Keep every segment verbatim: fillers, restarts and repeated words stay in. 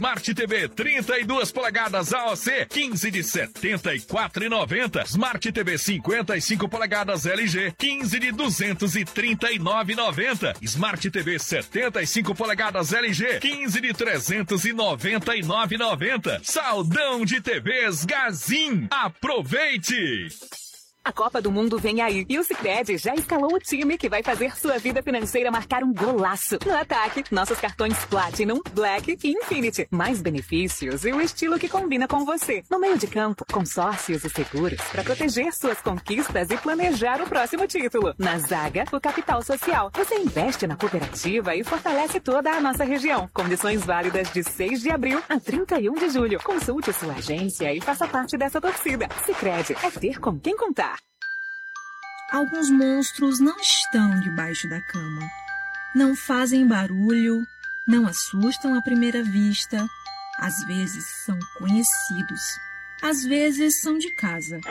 Smart T V trinta e duas polegadas A O C, quinze de setenta e quatro reais e noventa centavos. Smart T V cinquenta e cinco polegadas L G, quinze de duzentos e trinta e nove reais e noventa centavos. Smart T V setenta e cinco polegadas L G, quinze de trezentos e noventa e nove reais e noventa centavos. Saldão de T Vs Gazin. Aproveite! A Copa do Mundo vem aí e o Sicredi já escalou o time que vai fazer sua vida financeira marcar um golaço. No ataque, nossos cartões Platinum, Black e Infinity. Mais benefícios e o estilo que combina com você. No meio de campo, consórcios e seguros para proteger suas conquistas e planejar o próximo título. Na zaga, o capital social. Você investe na cooperativa e fortalece toda a nossa região. Condições válidas de seis de abril a trinta e um de julho. Consulte sua agência e faça parte dessa torcida. Sicredi é ter com quem contar. Alguns monstros não estão debaixo da cama. Não fazem barulho, não assustam à primeira vista. Às vezes são conhecidos. Às vezes são de casa.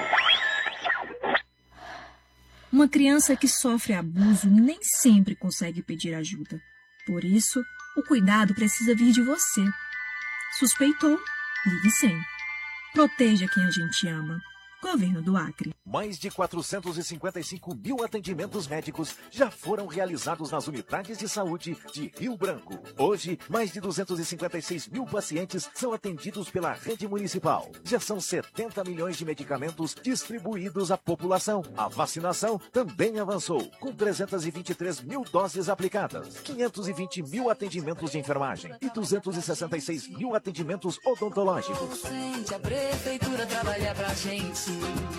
Uma criança que sofre abuso nem sempre consegue pedir ajuda. Por isso, o cuidado precisa vir de você. Suspeitou? Ligue cem. Proteja quem a gente ama. Governo do Acre. Mais de quatrocentos e cinquenta e cinco mil atendimentos médicos já foram realizados nas unidades de saúde de Rio Branco. Hoje, mais de duzentos e cinquenta e seis mil pacientes são atendidos pela rede municipal. Já são setenta milhões de medicamentos distribuídos à população. A vacinação também avançou, com trezentos e vinte e três mil doses aplicadas, quinhentos e vinte mil atendimentos de enfermagem e duzentos e sessenta e seis mil atendimentos odontológicos. A prefeitura trabalha pra gente.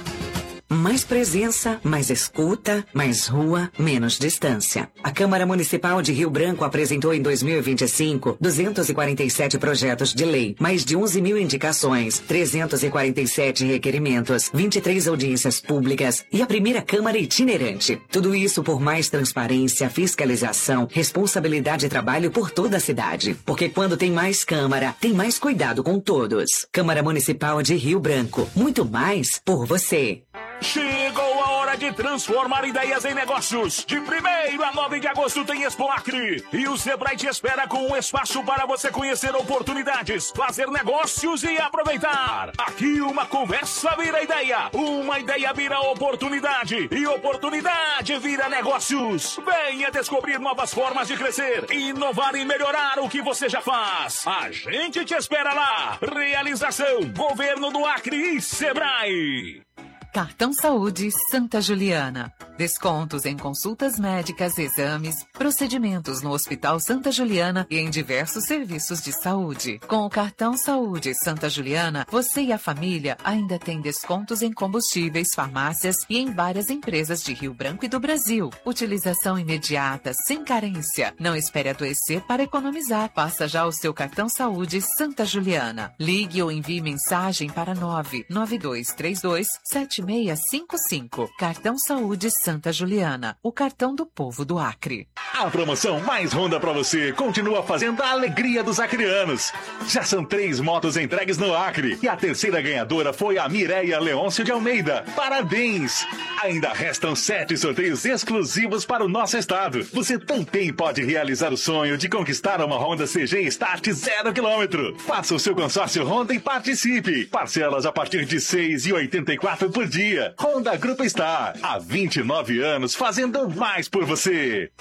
Mais presença, mais escuta, mais rua, menos distância. A Câmara Municipal de Rio Branco apresentou em dois mil e vinte e cinco duzentos e quarenta e sete projetos de lei, mais de onze mil indicações, trezentos e quarenta e sete requerimentos, vinte e três audiências públicas e a primeira Câmara itinerante. Tudo isso por mais transparência, fiscalização, responsabilidade e trabalho por toda a cidade. Porque quando tem mais Câmara, tem mais cuidado com todos. Câmara Municipal de Rio Branco. Muito mais por você. Chegou a hora de transformar ideias em negócios. De primeiro a nove de agosto tem Expo Acre. E o Sebrae te espera com um espaço para você conhecer oportunidades, fazer negócios e aproveitar. Aqui uma conversa vira ideia, uma ideia vira oportunidade e oportunidade vira negócios. Venha descobrir novas formas de crescer, inovar e melhorar o que você já faz. A gente te espera lá. Realização Governo do Acre e Sebrae. Cartão Saúde Santa Juliana. Descontos em consultas médicas, exames, procedimentos no Hospital Santa Juliana e em diversos serviços de saúde. Com o Cartão Saúde Santa Juliana, você e a família ainda têm descontos em combustíveis, farmácias e em várias empresas de Rio Branco e do Brasil. Utilização imediata, sem carência. Não espere adoecer para economizar. Faça já o seu Cartão Saúde Santa Juliana. Ligue ou envie mensagem para nove nove dois três dois sete seis cinco cinco. Cartão Saúde Santa Juliana, o cartão do povo do Acre. A promoção mais Honda pra você continua fazendo a alegria dos acreanos. Já são três motos entregues no Acre e a terceira ganhadora foi a Mireia Leôncio de Almeida. Parabéns! Ainda restam sete sorteios exclusivos para o nosso estado. Você também pode realizar o sonho de conquistar uma Honda C G Start zero quilômetro. Faça o seu consórcio Honda e participe. Parcelas a partir de seis reais e oitenta e quatro centavos por dia. Honda Grupo Star, há vinte e nove anos fazendo mais por você.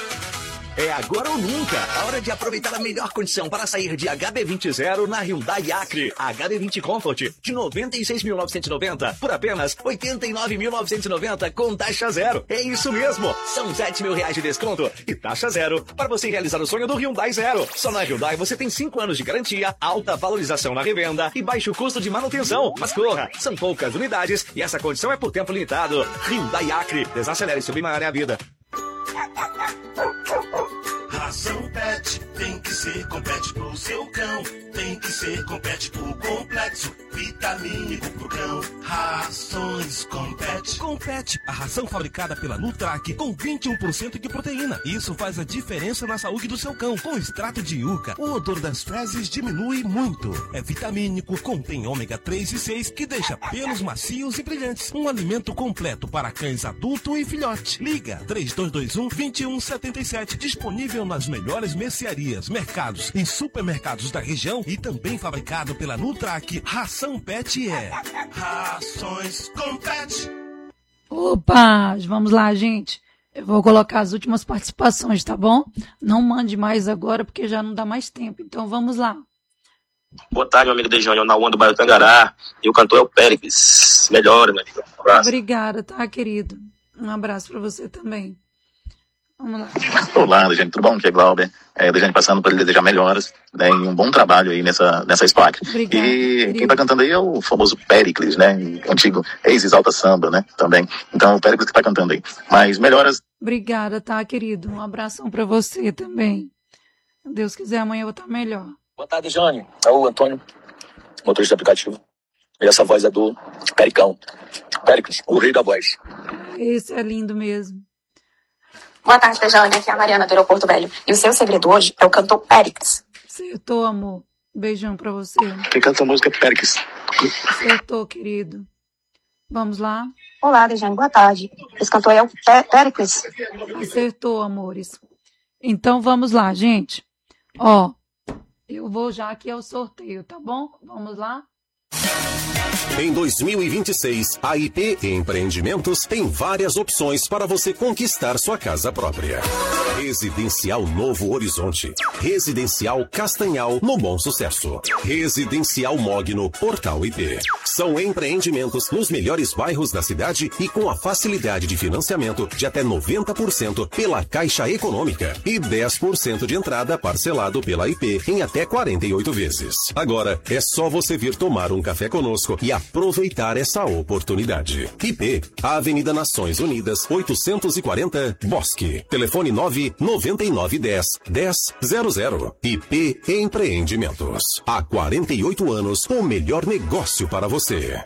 É agora ou nunca. A hora de aproveitar a melhor condição para sair de H B vinte zero na Hyundai Acre. H B vinte Comfort de noventa e seis mil novecentos e noventa por apenas oitenta e nove mil novecentos e noventa com taxa zero. É isso mesmo. São sete mil reais de desconto e taxa zero para você realizar o sonho do Hyundai Zero. Só na Hyundai você tem cinco anos de garantia, alta valorização na revenda e baixo custo de manutenção. Mas corra, são poucas unidades e essa condição é por tempo limitado. Hyundai Acre. Desacelere e submarine a vida. Ração Pet tem que ser com Pet pro seu cão. Tem que ser com Pet pro complexo, vitamínico pro cão. Rações com Pet. Com Pet, a ração fabricada pela Nutrac com vinte e um por cento de proteína. Isso faz a diferença na saúde do seu cão. Com extrato de yuca, o odor das fezes diminui muito. É vitamínico, contém ômega três e seis que deixa pelos macios e brilhantes. Um alimento completo para cães adulto e filhote. Liga três dois dois um, dois um sete sete, disponível nas melhores mercearias. padarias, mercados e supermercados da região e também fabricado pela Nutrac. Ração Pet é Rações Compete. Opa, vamos lá, gente. Eu vou colocar as últimas participações, tá bom? Não mande mais agora, porque já não dá mais tempo. Então, vamos lá. Boa tarde, meu amigo Dejane, na Uan do bairro Tangará. E o cantor é o Péricles. Melhora, meu amigo. Um abraço. Obrigada, tá, querido? Um abraço pra você também. Vamos lá. Olá, Dejane, tudo bom? Aqui é Glauber. É, Dejane, passando para lhe desejar melhoras, né, e um bom trabalho aí nessa, nessa SPAC. Obrigada, e querido. Quem tá cantando aí é o famoso Péricles, né? Antigo ex-Exalta Samba, né? Também. Então, o Péricles que tá cantando aí. Mas melhoras. Obrigada, tá, querido? Um abração pra você também. Se Deus quiser, amanhã eu vou estar melhor. Boa tarde, Jane. É o Antônio, motorista do aplicativo. E essa voz é do Pericão. Péricles, o rei da voz. Esse é lindo mesmo. Boa tarde, Dejane. Aqui é a Mariana do Aeroporto Velho. E o seu segredo hoje é o cantor Péricles. Acertou, amor. Beijão pra você. Quem canta a música é Péricles. Acertou, querido. Vamos lá. Olá, Dejane. Boa tarde. Esse cantor é o Pé- Péricles. Acertou, amores. Então, vamos lá, gente. Ó, eu vou já aqui ao sorteio, tá bom? Vamos lá? Em dois mil e vinte e seis, a I P Empreendimentos tem várias opções para você conquistar sua casa própria. Residencial Novo Horizonte, Residencial Castanhal no Bom Sucesso, Residencial Mog no Portal I P. São empreendimentos nos melhores bairros da cidade e com a facilidade de financiamento de até noventa por cento pela Caixa Econômica e dez por cento de entrada parcelado pela I P em até quarenta e oito vezes. Agora é só você vir tomar um café conosco e aproveitar essa oportunidade. I P, Avenida Nações Unidas, oitocentos e quarenta, Bosque. Telefone nove nove nove um zero dez zero zero. I P Empreendimentos. Há quarenta e oito anos, o melhor negócio para você.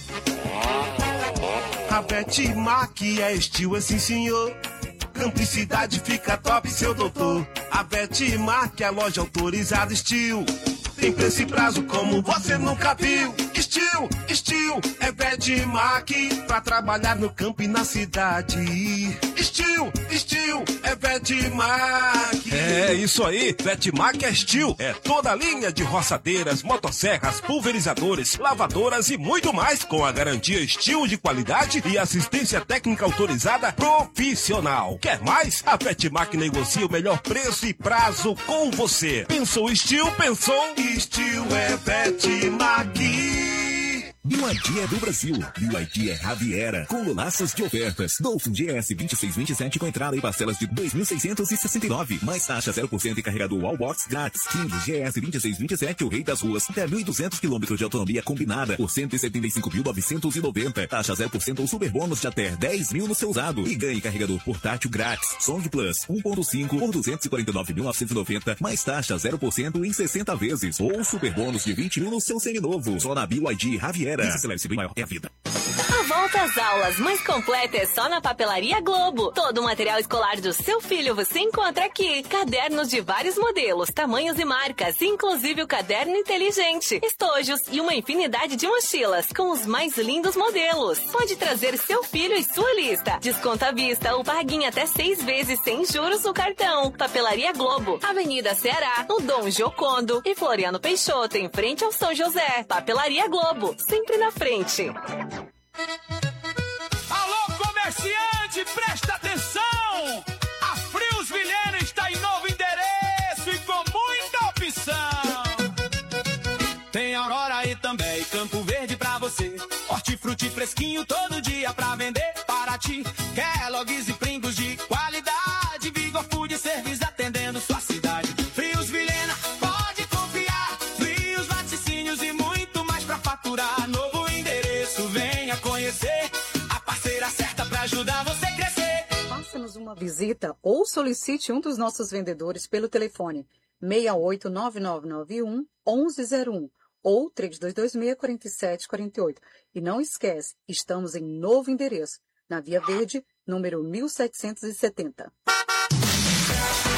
A Vetmac é estilo assim, senhor. Cumplicidade fica top, seu doutor. A Vetmac é a loja autorizada estilo. Tem preço e prazo como você nunca viu. Estilo, estilo, é Vetmac pra trabalhar no campo e na cidade. Estilo, estilo, é Vetmac. É isso aí, Vetmac é Steel. É toda a linha de roçadeiras, motosserras, pulverizadores, lavadoras e muito mais, com a garantia Steel de qualidade e assistência técnica autorizada profissional. Quer mais? A Vetmac negocia o melhor preço e prazo com você. Pensou Steel? Pensou? Steel é Vetmac. B Y D é do Brasil. B Y D é Raviera, com lulaças de ofertas. Dolphin G S vinte e seis vinte e sete com entrada e parcelas de dois mil seiscentos e sessenta e nove, mais taxa zero por cento e carregador Wallbox grátis. King G S vinte e seis vinte e sete, o rei das ruas, até mil e duzentos quilômetros de autonomia combinada por cento e setenta e cinco mil novecentos e noventa. Taxa zero por cento ou super bônus de até dez mil no seu usado. E ganhe carregador portátil grátis. Song Plus um ponto cinco por duzentos e quarenta e nove mil novecentos e noventa, mais taxa zero por cento em sessenta vezes. Ou super bônus de vinte mil no seu seminovo. Só na B Y D Raviera. Esse maior é a vida. A volta às aulas mais completa é só na Papelaria Globo. Todo o material escolar do seu filho você encontra aqui. Cadernos de vários modelos, tamanhos e marcas, inclusive o caderno inteligente, estojos e uma infinidade de mochilas com os mais lindos modelos. Pode trazer seu filho e sua lista. Desconto à vista ou pague em até seis vezes sem juros no cartão. Papelaria Globo, Avenida Ceará, no Dom Giocondo e Floriano Peixoto, em frente ao São José. Papelaria Globo, sempre na frente. Alô, comerciante, presta atenção! A Frios Vilhena está em novo endereço e com muita opção. Tem Aurora e também Campo Verde pra você. Hortifruti fresquinho todo dia pra vender para ti. Kellogg's e Pringles de qualidade. Vigor Food Service atendendo sua cidade. Frios Vilhena, pode confiar. Frios, laticínios e muito mais pra faturar. Novo venha conhecer a parceira certa para ajudar você a crescer. Faça-nos uma visita ou solicite um dos nossos vendedores pelo telefone seis oito nove nove nove um um um zero um ou três dois dois seis, quatro sete quatro oito. E não esquece, estamos em novo endereço, na Via Verde, número mil setecentos e setenta.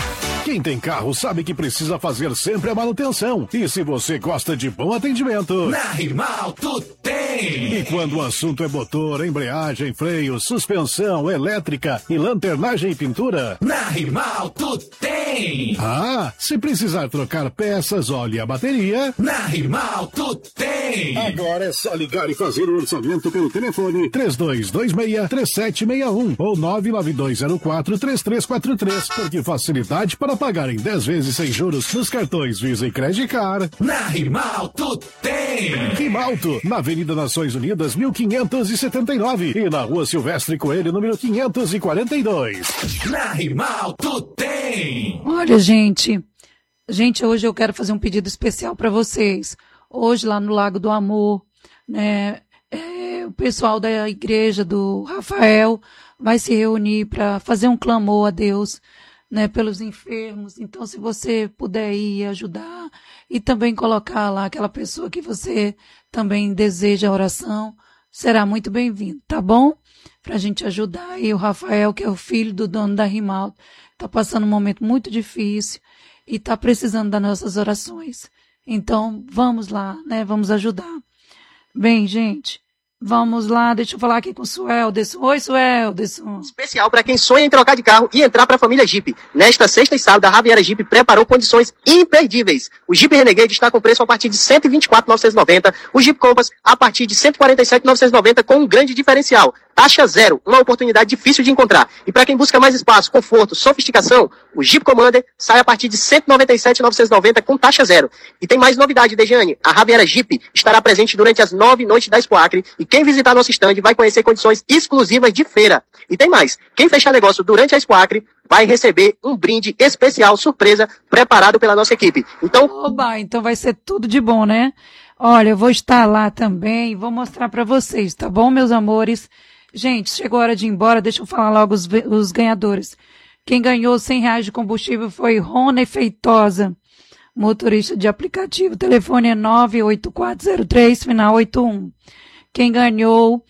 Quem tem carro sabe que precisa fazer sempre a manutenção. E se você gosta de bom atendimento... Na Rimalto tem! E quando o assunto é motor, embreagem, freio, suspensão, elétrica e lanternagem e pintura... Na Rimalto tem! Ah, se precisar trocar peças, óleo e a bateria... Na Rimalto tem! Agora é só ligar e fazer o orçamento pelo telefone três dois dois seis, três sete seis um ou nove nove dois zero quatro, três três quatro três, porque facilidade para pagar em dez vezes sem juros nos cartões Visa e Credit Card. Na Rimalto tem! Rimalto, na Avenida Nações Unidas, mil quinhentos e setenta e nove e na Rua Silvestre Coelho, número quinhentos e quarenta e dois. Na Rimalto tem! Olha, gente, gente, hoje eu quero fazer um pedido especial para vocês. Hoje, lá no Lago do Amor, né, é, o pessoal da igreja do Rafael vai se reunir para fazer um clamor a Deus, né, pelos enfermos. Então, se você puder ir ajudar e também colocar lá aquela pessoa que você também deseja a oração, será muito bem-vindo, tá bom? Pra gente ajudar. E o Rafael, que é o filho do dono da Rimalto, tá passando um momento muito difícil e tá precisando das nossas orações. Então, vamos lá, né? Vamos ajudar. Bem, gente, vamos lá. Deixa eu falar aqui com o Suelderson. Oi, Suelderson. Especial para quem sonha em trocar de carro e entrar para a família Jeep. Nesta sexta e sábado, a Riviera Jeep preparou condições imperdíveis. O Jeep Renegade está com preço a partir de cento e vinte e quatro mil novecentos e noventa. O Jeep Compass a partir de cento e quarenta e sete mil novecentos e noventa com um grande diferencial. Taxa zero, uma oportunidade difícil de encontrar. E para quem busca mais espaço, conforto, sofisticação, o Jeep Commander sai a partir de cento e noventa e sete mil novecentos e noventa com taxa zero. E tem mais novidade, Dejane. A Riviera Jeep estará presente durante as nove noites da Expo Acre e quem visitar nosso stand vai conhecer condições exclusivas de feira. E tem mais. Quem fechar negócio durante a Expo Acre vai receber um brinde especial, surpresa, preparado pela nossa equipe. Então... Oba, então vai ser tudo de bom, né? Olha, eu vou estar lá também, vou mostrar para vocês, tá bom, meus amores? Gente, chegou a hora de ir embora, deixa eu falar logo os, os ganhadores. Quem ganhou cem reais de combustível foi Rony Feitosa, motorista de aplicativo. O telefone é nove oito quatro zero três, final oito um. Quem ganhou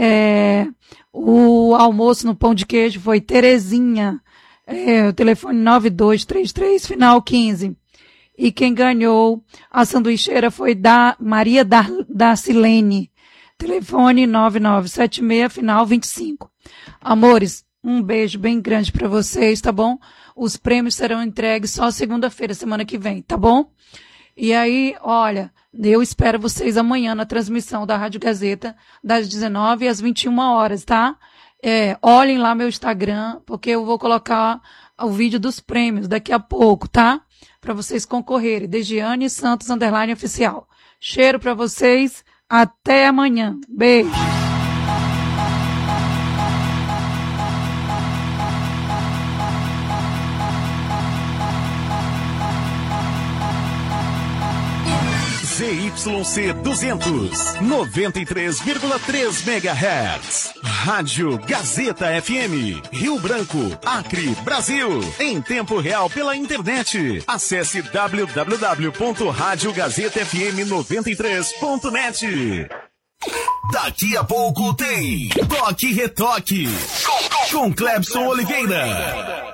é, o almoço no pão de queijo foi Terezinha, é, o telefone nove dois três três, final quinze. E quem ganhou a sanduicheira foi da Maria da, da Silene, telefone nove nove sete seis, final vinte e cinco. Amores, um beijo bem grande para vocês, tá bom? Os prêmios serão entregues só segunda-feira, semana que vem, tá bom? E aí, olha, eu espero vocês amanhã na transmissão da Rádio Gazeta, das dezenove às vinte e uma horas, tá? É, olhem lá meu Instagram, porque eu vou colocar o vídeo dos prêmios daqui a pouco, tá? Para vocês concorrerem. Degiane Santos, underline oficial. Cheiro para vocês. Até amanhã. Beijo. Z Y C duzentos, noventa e três vírgula três megahertz. Rádio Gazeta F M, Rio Branco, Acre, Brasil. Em tempo real pela internet. Acesse w w w ponto rádio gazeta f m noventa e três ponto net. Daqui a pouco tem Toque e Retoque com Clebson Oliveira.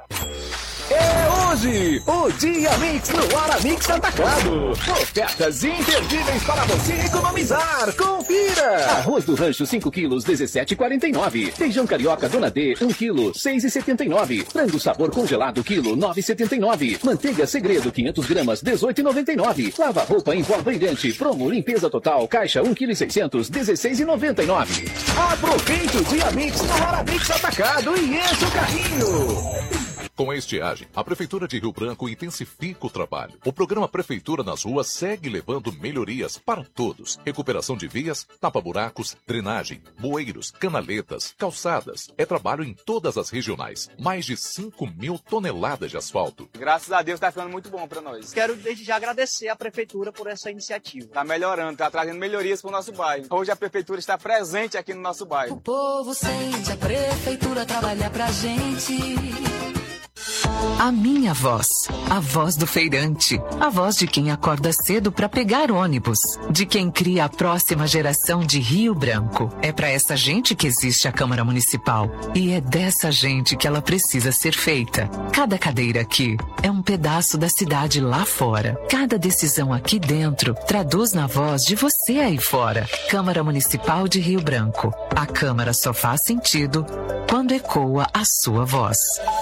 É hoje, o Dia Mix no Aramix Atacado. Ofertas imperdíveis para você economizar. Confira! Arroz do Rancho cinco quilos, dezessete reais e quarenta e nove centavos. Feijão carioca Dona D, um quilo, seis reais e setenta e nove centavos. Frango sabor congelado, quilo, nove reais e setenta e nove centavos. Manteiga Segredo, quinhentas gramas, dezoito reais e noventa e nove centavos. Lava roupa em pó brilhante, promo limpeza total, caixa um quilo e seiscentos, dezesseis reais e noventa e nove centavos. Aproveite o Dia Mix no Aramix Atacado e enche o carrinho. Com a estiagem, a Prefeitura de Rio Branco intensifica o trabalho. O programa Prefeitura nas Ruas segue levando melhorias para todos. Recuperação de vias, tapa-buracos, drenagem, bueiros, canaletas, calçadas. É trabalho em todas as regionais. Mais de cinco mil toneladas de asfalto. Graças a Deus está ficando muito bom para nós. Quero desde já agradecer à Prefeitura por essa iniciativa. Está melhorando, está trazendo melhorias para o nosso bairro. Hoje a Prefeitura está presente aqui no nosso bairro. O povo sente a Prefeitura trabalhar pra gente. A minha voz. A voz do feirante. A voz de quem acorda cedo para pegar ônibus. De quem cria a próxima geração de Rio Branco. É para essa gente que existe a Câmara Municipal. E é dessa gente que ela precisa ser feita. Cada cadeira aqui é um pedaço da cidade lá fora. Cada decisão aqui dentro traduz na voz de você aí fora. Câmara Municipal de Rio Branco. A Câmara só faz sentido quando ecoa a sua voz.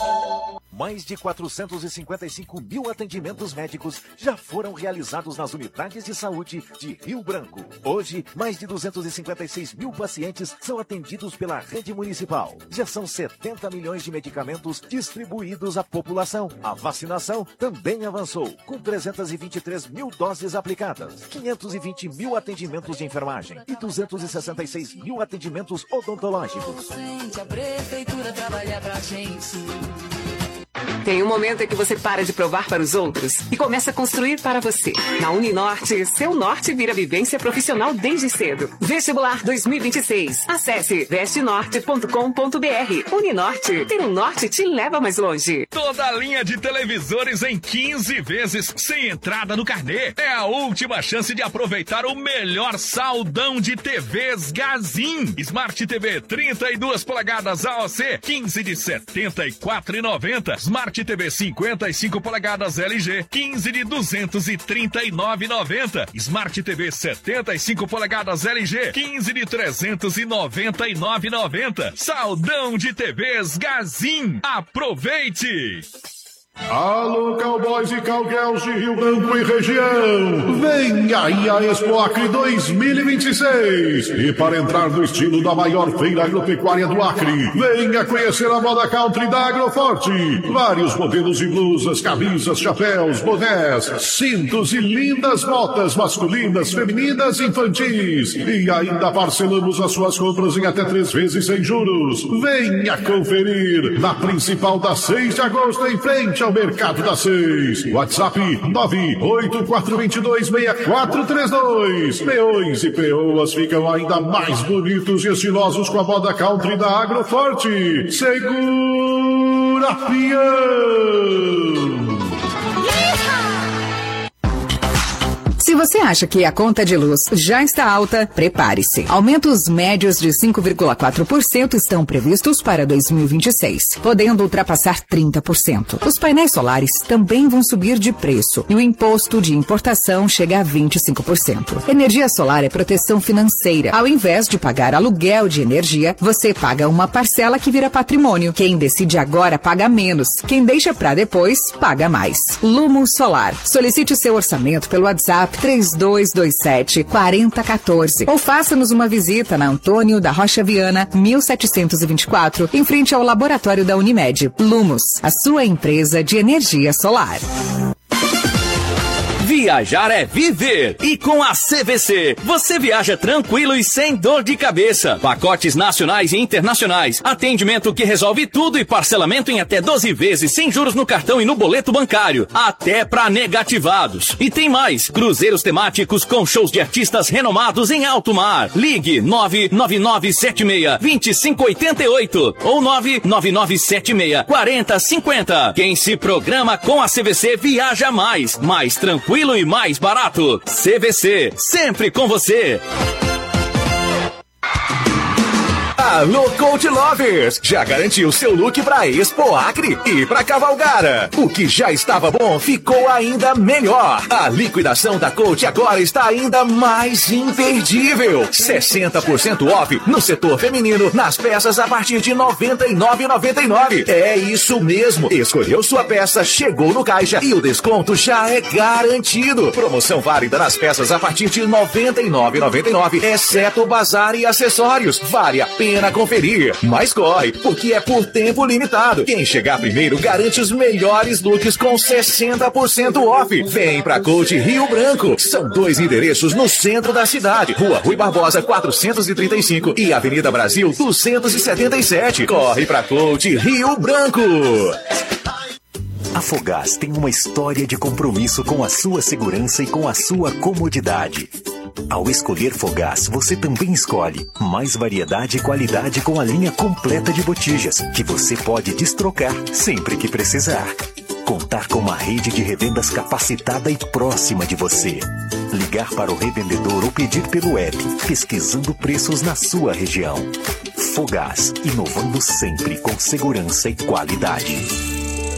Mais de quatrocentos e cinquenta e cinco mil atendimentos médicos já foram realizados nas unidades de saúde de Rio Branco. Hoje, mais de duzentos e cinquenta e seis mil pacientes são atendidos pela rede municipal. Já são setenta milhões de medicamentos distribuídos à população. A vacinação também avançou, com trezentos e vinte e três mil doses aplicadas, quinhentos e vinte mil atendimentos de enfermagem e duzentos e sessenta e seis mil atendimentos odontológicos. A prefeitura trabalha pra gente. Tem um momento em que você para de provar para os outros e começa a construir para você. Na Uninorte, seu norte vira vivência profissional desde cedo. Vestibular dois mil e vinte e seis. Acesse veste norte ponto com ponto br. Uninorte, ter um norte te leva mais longe. Toda a linha de televisores em quinze vezes sem entrada no carnê. É a última chance de aproveitar o melhor saldão de T Vs Gazin. Smart T V trinta e duas polegadas A O C, quinze de setenta e quatro reais e noventa centavos. Smart T V cinquenta e cinco polegadas L G, quinze de duzentos e trinta e nove reais e noventa centavos. Smart T V setenta e cinco polegadas L G, quinze de trezentos e noventa e nove reais e noventa centavos. Saldão de T Vs Gazin. Aproveite! Alô, cowboys e cowgirls de Rio Branco e região! Vem aí a Expo Acre dois mil e vinte e seis! E para entrar no estilo da maior feira agropecuária do Acre, venha conhecer a moda country da Agroforte! Vários modelos de blusas, camisas, chapéus, bonés, cintos e lindas botas masculinas, femininas e infantis! E ainda parcelamos as suas compras em até três vezes sem juros! Venha conferir na principal da seis de agosto em frente ao Mercado da Seis. WhatsApp nove oito quatro dois dois seis quatro três dois. Peões e peoas ficam ainda mais bonitos e estilosos com a moda country da Agroforte. Segura, peão! Se você acha que a conta de luz já está alta, prepare-se. Aumentos médios de cinco vírgula quatro por cento estão previstos para dois mil e vinte e seis, podendo ultrapassar trinta por cento. Os painéis solares também vão subir de preço e o imposto de importação chega a vinte e cinco por cento. Energia solar é proteção financeira. Ao invés de pagar aluguel de energia, você paga uma parcela que vira patrimônio. Quem decide agora paga menos. Quem deixa para depois, paga mais. Lumo Solar. Solicite seu orçamento pelo WhatsApp três dois dois sete, quatro zero um quatro ou faça-nos uma visita na Antônio da Rocha Viana, mil setecentos e vinte e quatro, em frente ao laboratório da Unimed. Lumos, a sua empresa de energia solar. Viajar é viver. E com a C V C, você viaja tranquilo e sem dor de cabeça. Pacotes nacionais e internacionais. Atendimento que resolve tudo e parcelamento em até doze vezes sem juros no cartão e no boleto bancário. Até para negativados. E tem mais. Cruzeiros temáticos com shows de artistas renomados em alto mar. Ligue nove nove nove sete seis, dois cinco oito oito ou nove nove nove sete seis, quatro zero cinco zero. Quem se programa com a C V C viaja mais. Mais tranquilo e mais barato. C V C, sempre com você. Alô, Coach Lovers! Já garantiu seu look pra Expo Acre e pra Cavalgara. O que já estava bom ficou ainda melhor. A liquidação da Coach agora está ainda mais imperdível. sessenta por cento off no setor feminino nas peças a partir de noventa e nove reais e noventa e nove centavos. É isso mesmo. Escolheu sua peça, chegou no caixa e o desconto já é garantido. Promoção válida nas peças a partir de noventa e nove reais e noventa e nove centavos, exceto bazar e acessórios. Vale a pena conferir, mas corre, porque é por tempo limitado. Quem chegar primeiro garante os melhores looks com sessenta por cento off. Vem pra Coach Rio Branco. São dois endereços no centro da cidade: Rua Rui Barbosa quatrocentos e trinta e cinco e Avenida Brasil duzentos e setenta e sete. Corre pra Coach Rio Branco. A Fogás tem uma história de compromisso com a sua segurança e com a sua comodidade. Ao escolher Fogás, você também escolhe mais variedade e qualidade com a linha completa de botijas, que você pode destrocar sempre que precisar. Contar com uma rede de revendas capacitada e próxima de você. Ligar para o revendedor ou pedir pelo app, pesquisando preços na sua região. Fogás, inovando sempre com segurança e qualidade.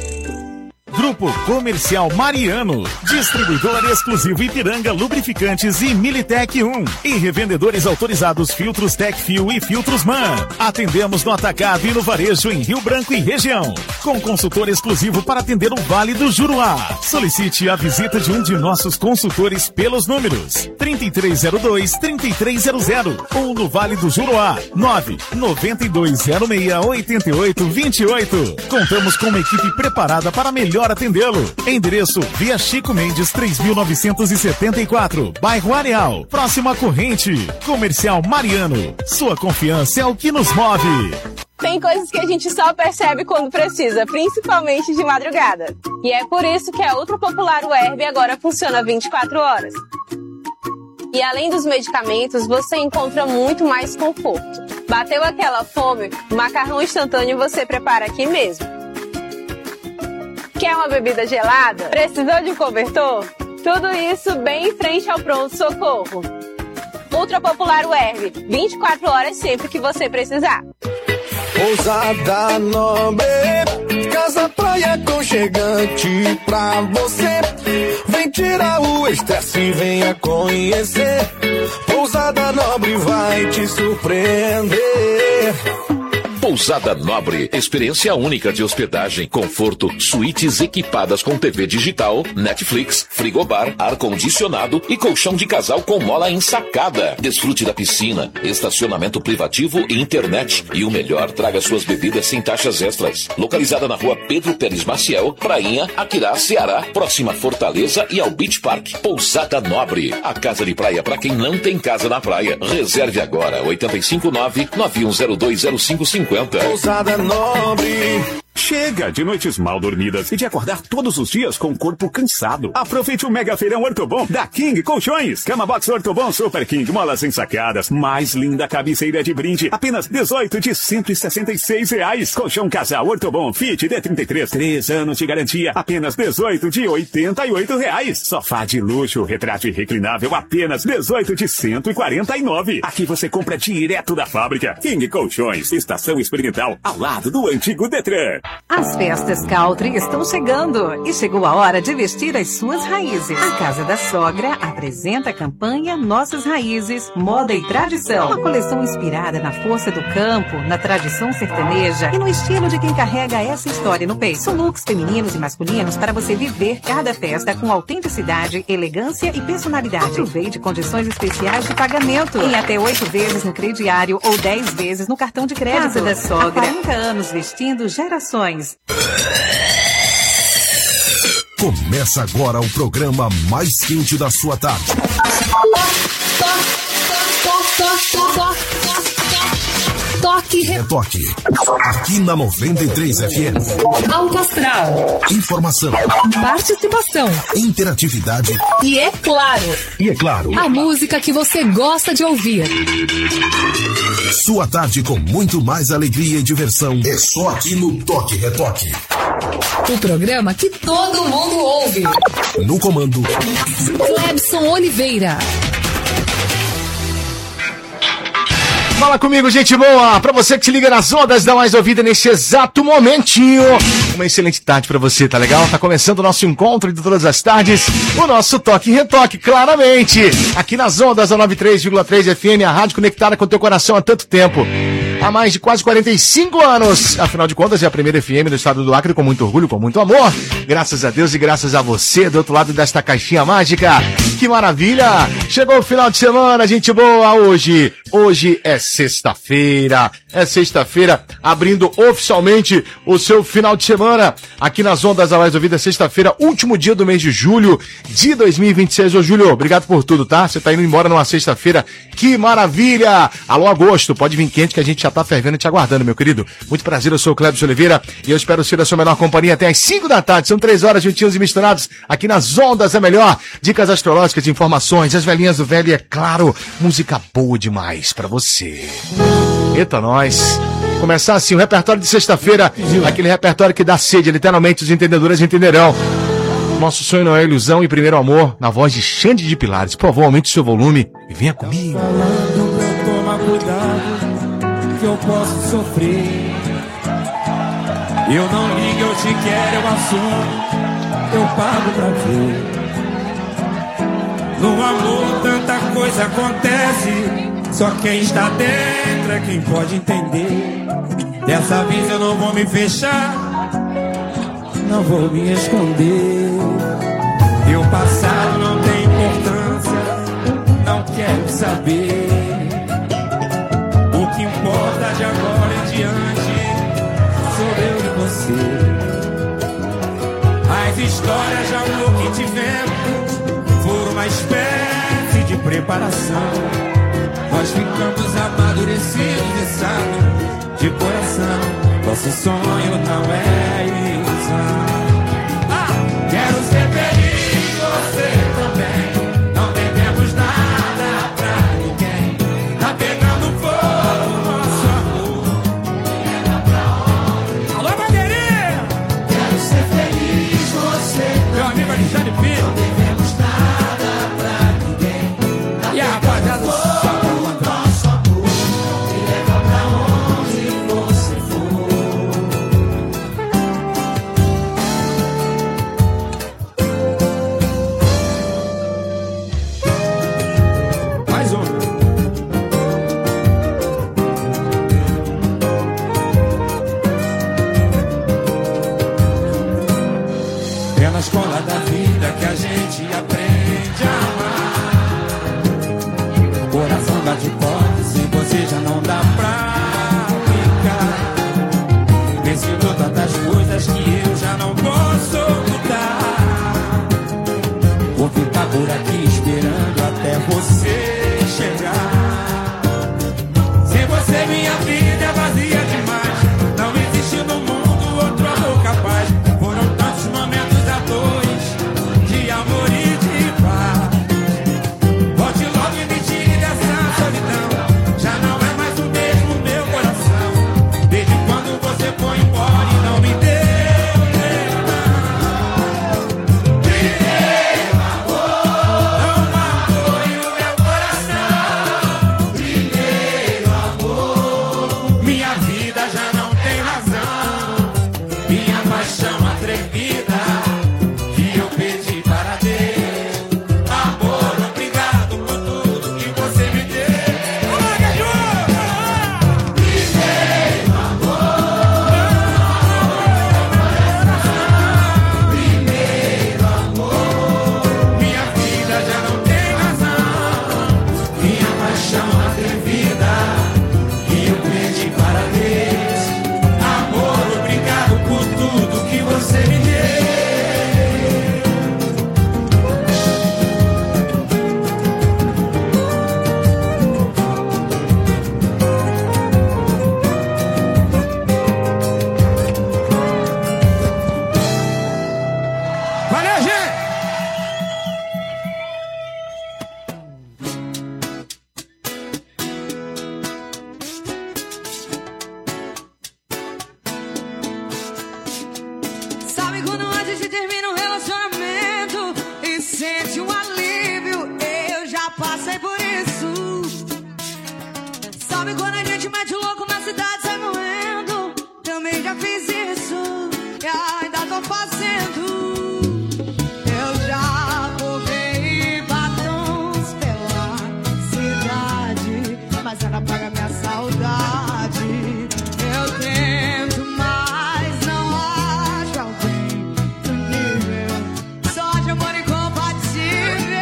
Grupo Comercial Mariano, distribuidor exclusivo Ipiranga Lubrificantes e Militec um e revendedores autorizados Filtros Tecfil e Filtros Man. Atendemos no atacado e no varejo em Rio Branco e região, com consultor exclusivo para atender o Vale do Juruá. Solicite a visita de um de nossos consultores pelos números trinta e três zero dois, trinta e três zero zero ou no Vale do Juruá nove nove dois zero seis oito oito dois oito. Contamos com uma equipe preparada para melhor atendê-lo. Endereço Via Chico Mendes três mil novecentos e setenta e quatro, Bairro Areal, próximo à Corrente. Comercial Mariano, sua confiança é o que nos move. Tem coisas que a gente só percebe quando precisa, principalmente de madrugada. E é por isso que a ultra popular U E R B agora funciona vinte e quatro horas. E além dos medicamentos, você encontra muito mais conforto. Bateu aquela fome? O macarrão instantâneo você prepara aqui mesmo. Quer uma bebida gelada? Precisou de um cobertor? Tudo isso bem em frente ao pronto-socorro. Ultra Popular U E R B, vinte e quatro horas sempre que você precisar. Pousada Nobre, casa praia aconchegante pra você. Vem tirar o estresse e venha conhecer. Pousada Nobre vai te surpreender. Pousada Nobre, experiência única de hospedagem, conforto, suítes equipadas com T V digital, Netflix, frigobar, ar-condicionado e colchão de casal com mola ensacada. Desfrute da piscina, estacionamento privativo e internet. E o melhor, traga suas bebidas sem taxas extras. Localizada na rua Pedro Pérez Maciel, Prainha, Aquirá, Ceará, próxima à Fortaleza e ao Beach Park. Pousada Nobre, a casa de praia para quem não tem casa na praia. Reserve agora, oito cinco nove, nove um zero dois zero cinco cinco zero. Pousada Nobre. Chega de noites mal dormidas e de acordar todos os dias com o corpo cansado. Aproveite o Mega Feirão Ortobon da King Colchões. Cama Box Ortobon Super King, molas ensacadas, mais linda cabeceira de brinde, apenas dezoito de cento e sessenta e seis reais. Colchão Casal Ortobon Fit D trinta e três, três anos de garantia, apenas dezoito de oitenta e oito reais. Sofá de luxo, retrátil e reclinável, apenas dezoito de cento e quarenta e nove. Aqui você compra direto da fábrica. King Colchões, estação experimental, ao lado do antigo Detran. As festas Country estão chegando e chegou a hora de vestir as suas raízes. A Casa da Sogra apresenta a campanha Nossas Raízes, Moda e Tradição. Uma coleção inspirada na força do campo, na tradição sertaneja e no estilo de quem carrega essa história no peito. São looks femininos e masculinos para você viver cada festa com autenticidade, elegância e personalidade. Aproveite condições especiais de pagamento em até oito vezes no crediário ou dez vezes no cartão de crédito. Casa da Sogra, há quarenta anos vestindo gerações. Começa agora o programa mais quente da sua tarde. Toque Retoque. Aqui na noventa e três F M. Alto Astral. Informação. Participação. Interatividade. E é claro. E é claro. A música que você gosta de ouvir. Sua tarde com muito mais alegria e diversão. É só aqui no Toque Retoque. O programa que todo mundo ouve. No comando, Clebson Oliveira. Fala comigo, gente boa! Pra você que se liga nas ondas da mais ouvida nesse exato momentinho. Uma excelente tarde pra você, tá legal? Tá começando o nosso encontro de todas as tardes. O nosso Toque e Retoque, claramente. Aqui nas ondas da noventa e três vírgula três F M, a rádio conectada com o teu coração há tanto tempo. Há mais de quase quarenta e cinco anos. Afinal de contas, é a primeira F M do estado do Acre, com muito orgulho, com muito amor. Graças a Deus e graças a você, do outro lado desta caixinha mágica. Que maravilha! Chegou o final de semana, gente boa, hoje. Hoje é sexta-feira. É sexta-feira, abrindo oficialmente o seu final de semana. Aqui nas ondas da mais ouvida, sexta-feira, último dia do mês de julho de dois mil e vinte e seis. Ô, Júlio, obrigado por tudo, tá? Você tá indo embora numa sexta-feira. Que maravilha! Alô, agosto, pode vir quente que a gente já tá fervendo e te aguardando, meu querido. Muito prazer, eu sou o Clebson Oliveira e eu espero ser a sua melhor companhia até às cinco da tarde. São três horas juntinhos e misturados aqui nas ondas, é melhor. Dicas astrológicas, informações, as velhinhas do velho e, é claro, música boa demais pra você. Eita, nós. Começar assim, o repertório de sexta-feira, aquele repertório que dá sede, literalmente, os entendedores entenderão. Nosso sonho não é ilusão e primeiro amor, na voz de Xande de Pilares. Por favor, aumente o seu volume e venha comigo. Falando pra tomar cuidado, que eu posso sofrer. Eu não ligo, eu te quero, eu assumo, eu pago pra ver. No amor tanta coisa acontece, só quem está dentro é quem pode entender. Dessa vez eu não vou me fechar, não vou me esconder. Meu passado não tem importância, não quero saber. O que importa de agora em diante sou eu e você. As histórias de amor que tivemos foram uma espécie de preparação. Nós ficamos amadurecidos e sabem de coração, nosso sonho não é ilusão. Ah, quero ser feliz, você também. Não devemos nada pra ninguém. Tá pegando fogo nosso amor. Alô, bandeirinha! Quero ser feliz, você meu amigo Alexandre Filho. Não devemos nada pra ninguém. E a rapaziada escola da vida que a gente aprende a amar. Coração bate forte, se você já não dá pra ficar. Me ensinou tantas coisas que eu já não posso mudar. Vou ficar por aqui esperando até você chegar. Sem você minha vida é vazia demais. Não existe no mundo outro amor capaz. Foram tantos momentos de amor e de paz. Volte logo e me tire dessa solidão. Já não é mais o mesmo meu coração. Desde quando você foi embora e não me deu perdão. Primeiro amor, não magoe o meu coração. Primeiro amor, minha vida já não tem razão. Minha paixão atrevida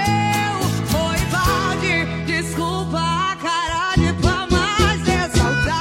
Desculpa a cara de pau, mas é saudade.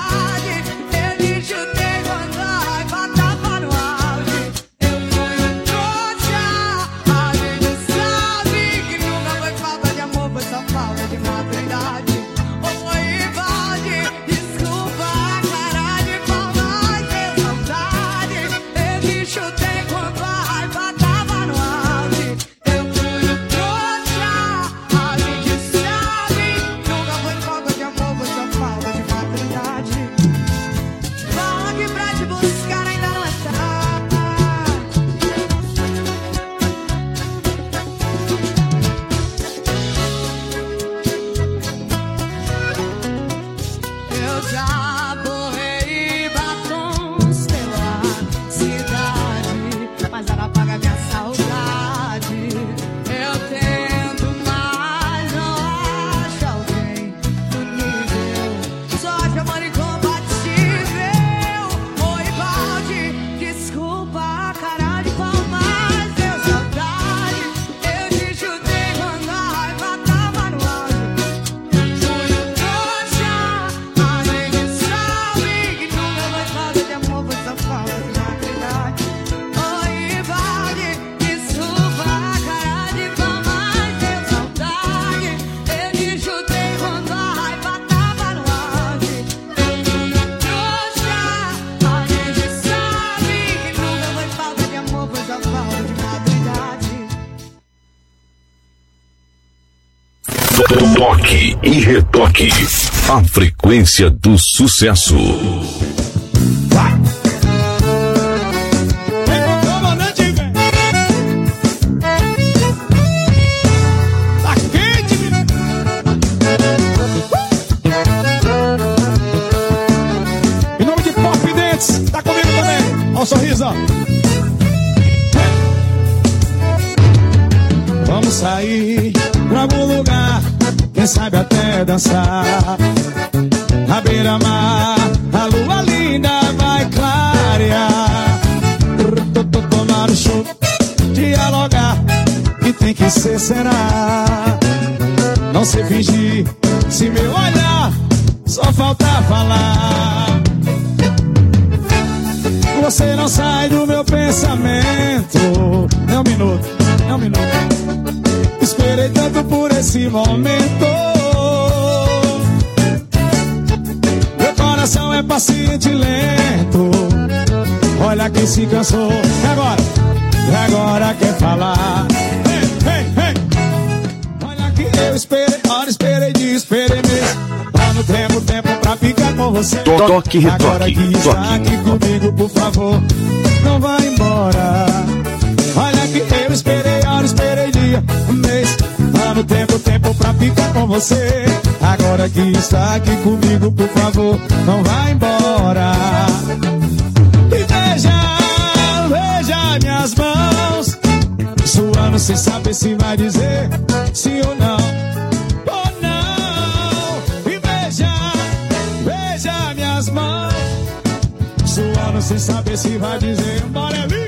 Toque e retoque. A frequência do sucesso. Vai! Tá quente, menino. Em nome de Pop Dentes, tá comigo também. Olha o sorriso, ó. Vamos sair pra algum lugar, quem sabe até dançar. Na beira-mar, a lua linda vai clarear. Tomar o show, dialogar, que tem que ser, será. Não sei fingir, se meu olhar só falta falar. Você não sai do meu pensamento. É um minuto, é um minuto. Esperei tanto por esse momento. Meu coração é paciente e lento. Olha quem se cansou. E agora? E agora quer falar? Ei, ei, ei. Olha que eu esperei, hora esperei, de esperei mesmo. Tá no tempo, tempo pra ficar com você. Toque, retoque, agora que está toque. aqui comigo, por favor, não vai embora. Olha que eu esperei, hora esperei, dia, um mês. Tá no tempo, tempo pra ficar com você. Agora que está aqui comigo, por favor, não vai embora. E veja, veja minhas mãos suando sem saber se vai dizer sim ou não. Ou não. E veja, veja minhas mãos suando sem saber se vai dizer bora ali.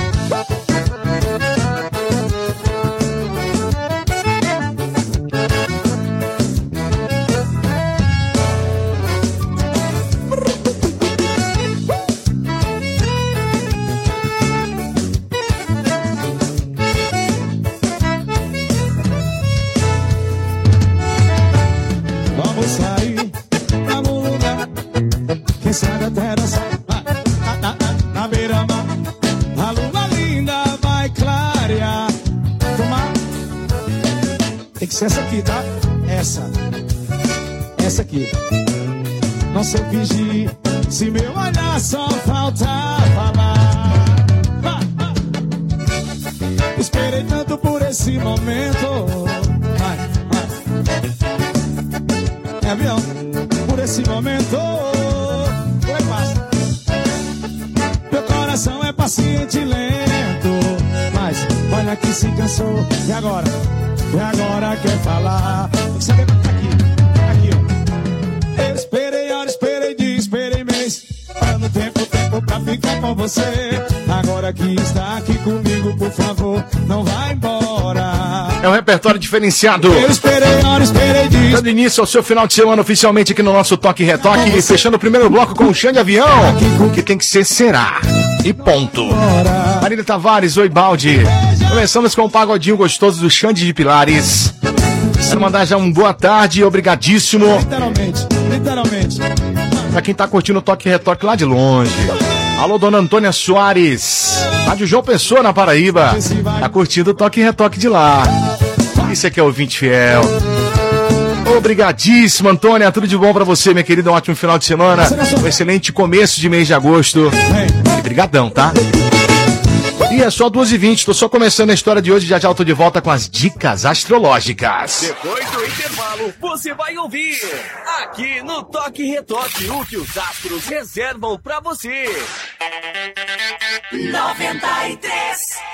Quem sabe até dançar na, na, na beira-mar, a lua linda vai clarear. Tomar. Tem que ser essa aqui, tá? Essa. Essa aqui. Não sei fingir, se meu olhar só falta falar. Ah, ah. Esperei tanto por esse momento. Vai, vai. É avião. Por esse momento. Meu coração é paciente e lento, mas olha que se cansou. E agora? E agora quer falar? Tem que saber aqui, aqui ó. Eu esperei, hora esperei, dia, esperei mês. Dando tempo, tempo pra ficar com você. Agora que está aqui comigo, por favor, não vai embora. É um repertório diferenciado. Eu esperei, hora esperei, dia. Dando início ao seu final de semana oficialmente aqui no nosso Toque e Retoque, fechando o primeiro bloco com o Xande Avião, que tem que ser será. E ponto. Marília Tavares, oi Baldi. Começamos com o pagodinho gostoso do Xande de Pilares. Quero mandar já um boa tarde e obrigadíssimo. Literalmente, literalmente. Pra quem tá curtindo o Toque e Retoque lá de longe. Alô, dona Antônia Soares. Rádio João Pessoa, na Paraíba. Tá curtindo o Toque e Retoque de lá. Isso aqui é ouvinte fiel. Obrigadíssimo, Antônia. Tudo de bom pra você, minha querida. Um ótimo final de semana. Um excelente começo de mês de agosto. E brigadão, tá? E é só duas e vinte. Tô só começando a história de hoje. Já já eu tô de volta com as dicas astrológicas. Depois do intervalo, você vai ouvir aqui no Toque e Retoque o que os astros reservam pra você. noventa e três.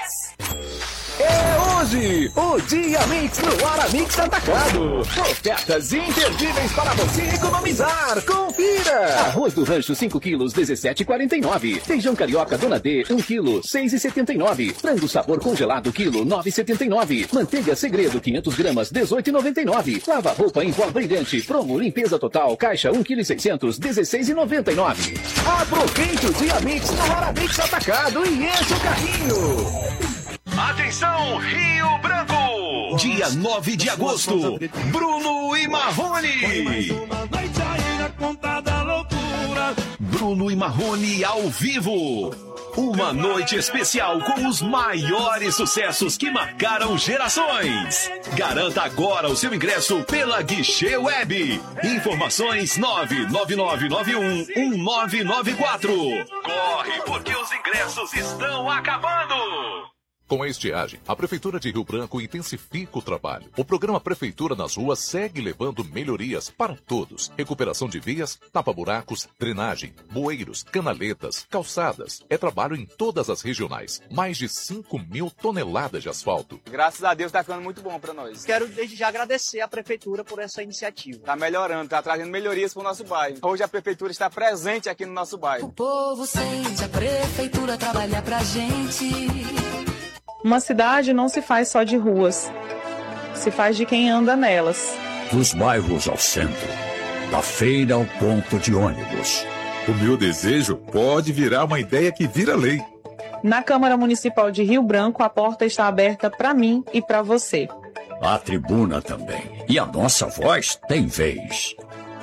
É hoje o Dia Mix no Aramix Atacado. Ofertas imperdíveis para você economizar. Confira! Arroz do Rancho cinco quilos, dezessete e quarenta e nove. Feijão carioca Dona D, um quilo, seis e setenta e nove. Frango sabor congelado, quilo, nove e setenta e nove. Manteiga Segredo, quinhentas gramas, dezoito e noventa e nove. Lava roupa em pó brilhante, promo limpeza total, caixa um quilo e seiscentos, dezesseis e noventa e nove. Aproveite o Dia Mix no Aramix Atacado e enche o carrinho. Atenção, Rio Branco! Dia nove de agosto, Bruno e Marrone! Bruno e Marrone ao vivo. Uma noite especial com os maiores sucessos que marcaram gerações. Garanta agora o seu ingresso pela Guichê Web. Informações nove nove nove nove um um nove nove quatro. Corre, porque os ingressos estão acabando. Com a estiagem, a Prefeitura de Rio Branco intensifica o trabalho. O programa Prefeitura nas Ruas segue levando melhorias para todos. Recuperação de vias, tapa-buracos, drenagem, bueiros, canaletas, calçadas. É trabalho em todas as regionais. Mais de cinco mil toneladas de asfalto. Graças a Deus tá ficando muito bom para nós. Quero desde já agradecer à Prefeitura por essa iniciativa. Tá melhorando, tá trazendo melhorias para o nosso bairro. Hoje a Prefeitura está presente aqui no nosso bairro. O povo sente a Prefeitura trabalhar pra gente. Uma cidade não se faz só de ruas, se faz de quem anda nelas. Dos bairros ao centro, da feira ao ponto de ônibus. O meu desejo pode virar uma ideia que vira lei. Na Câmara Municipal de Rio Branco, a porta está aberta para mim e para você. A tribuna também. E a nossa voz tem vez.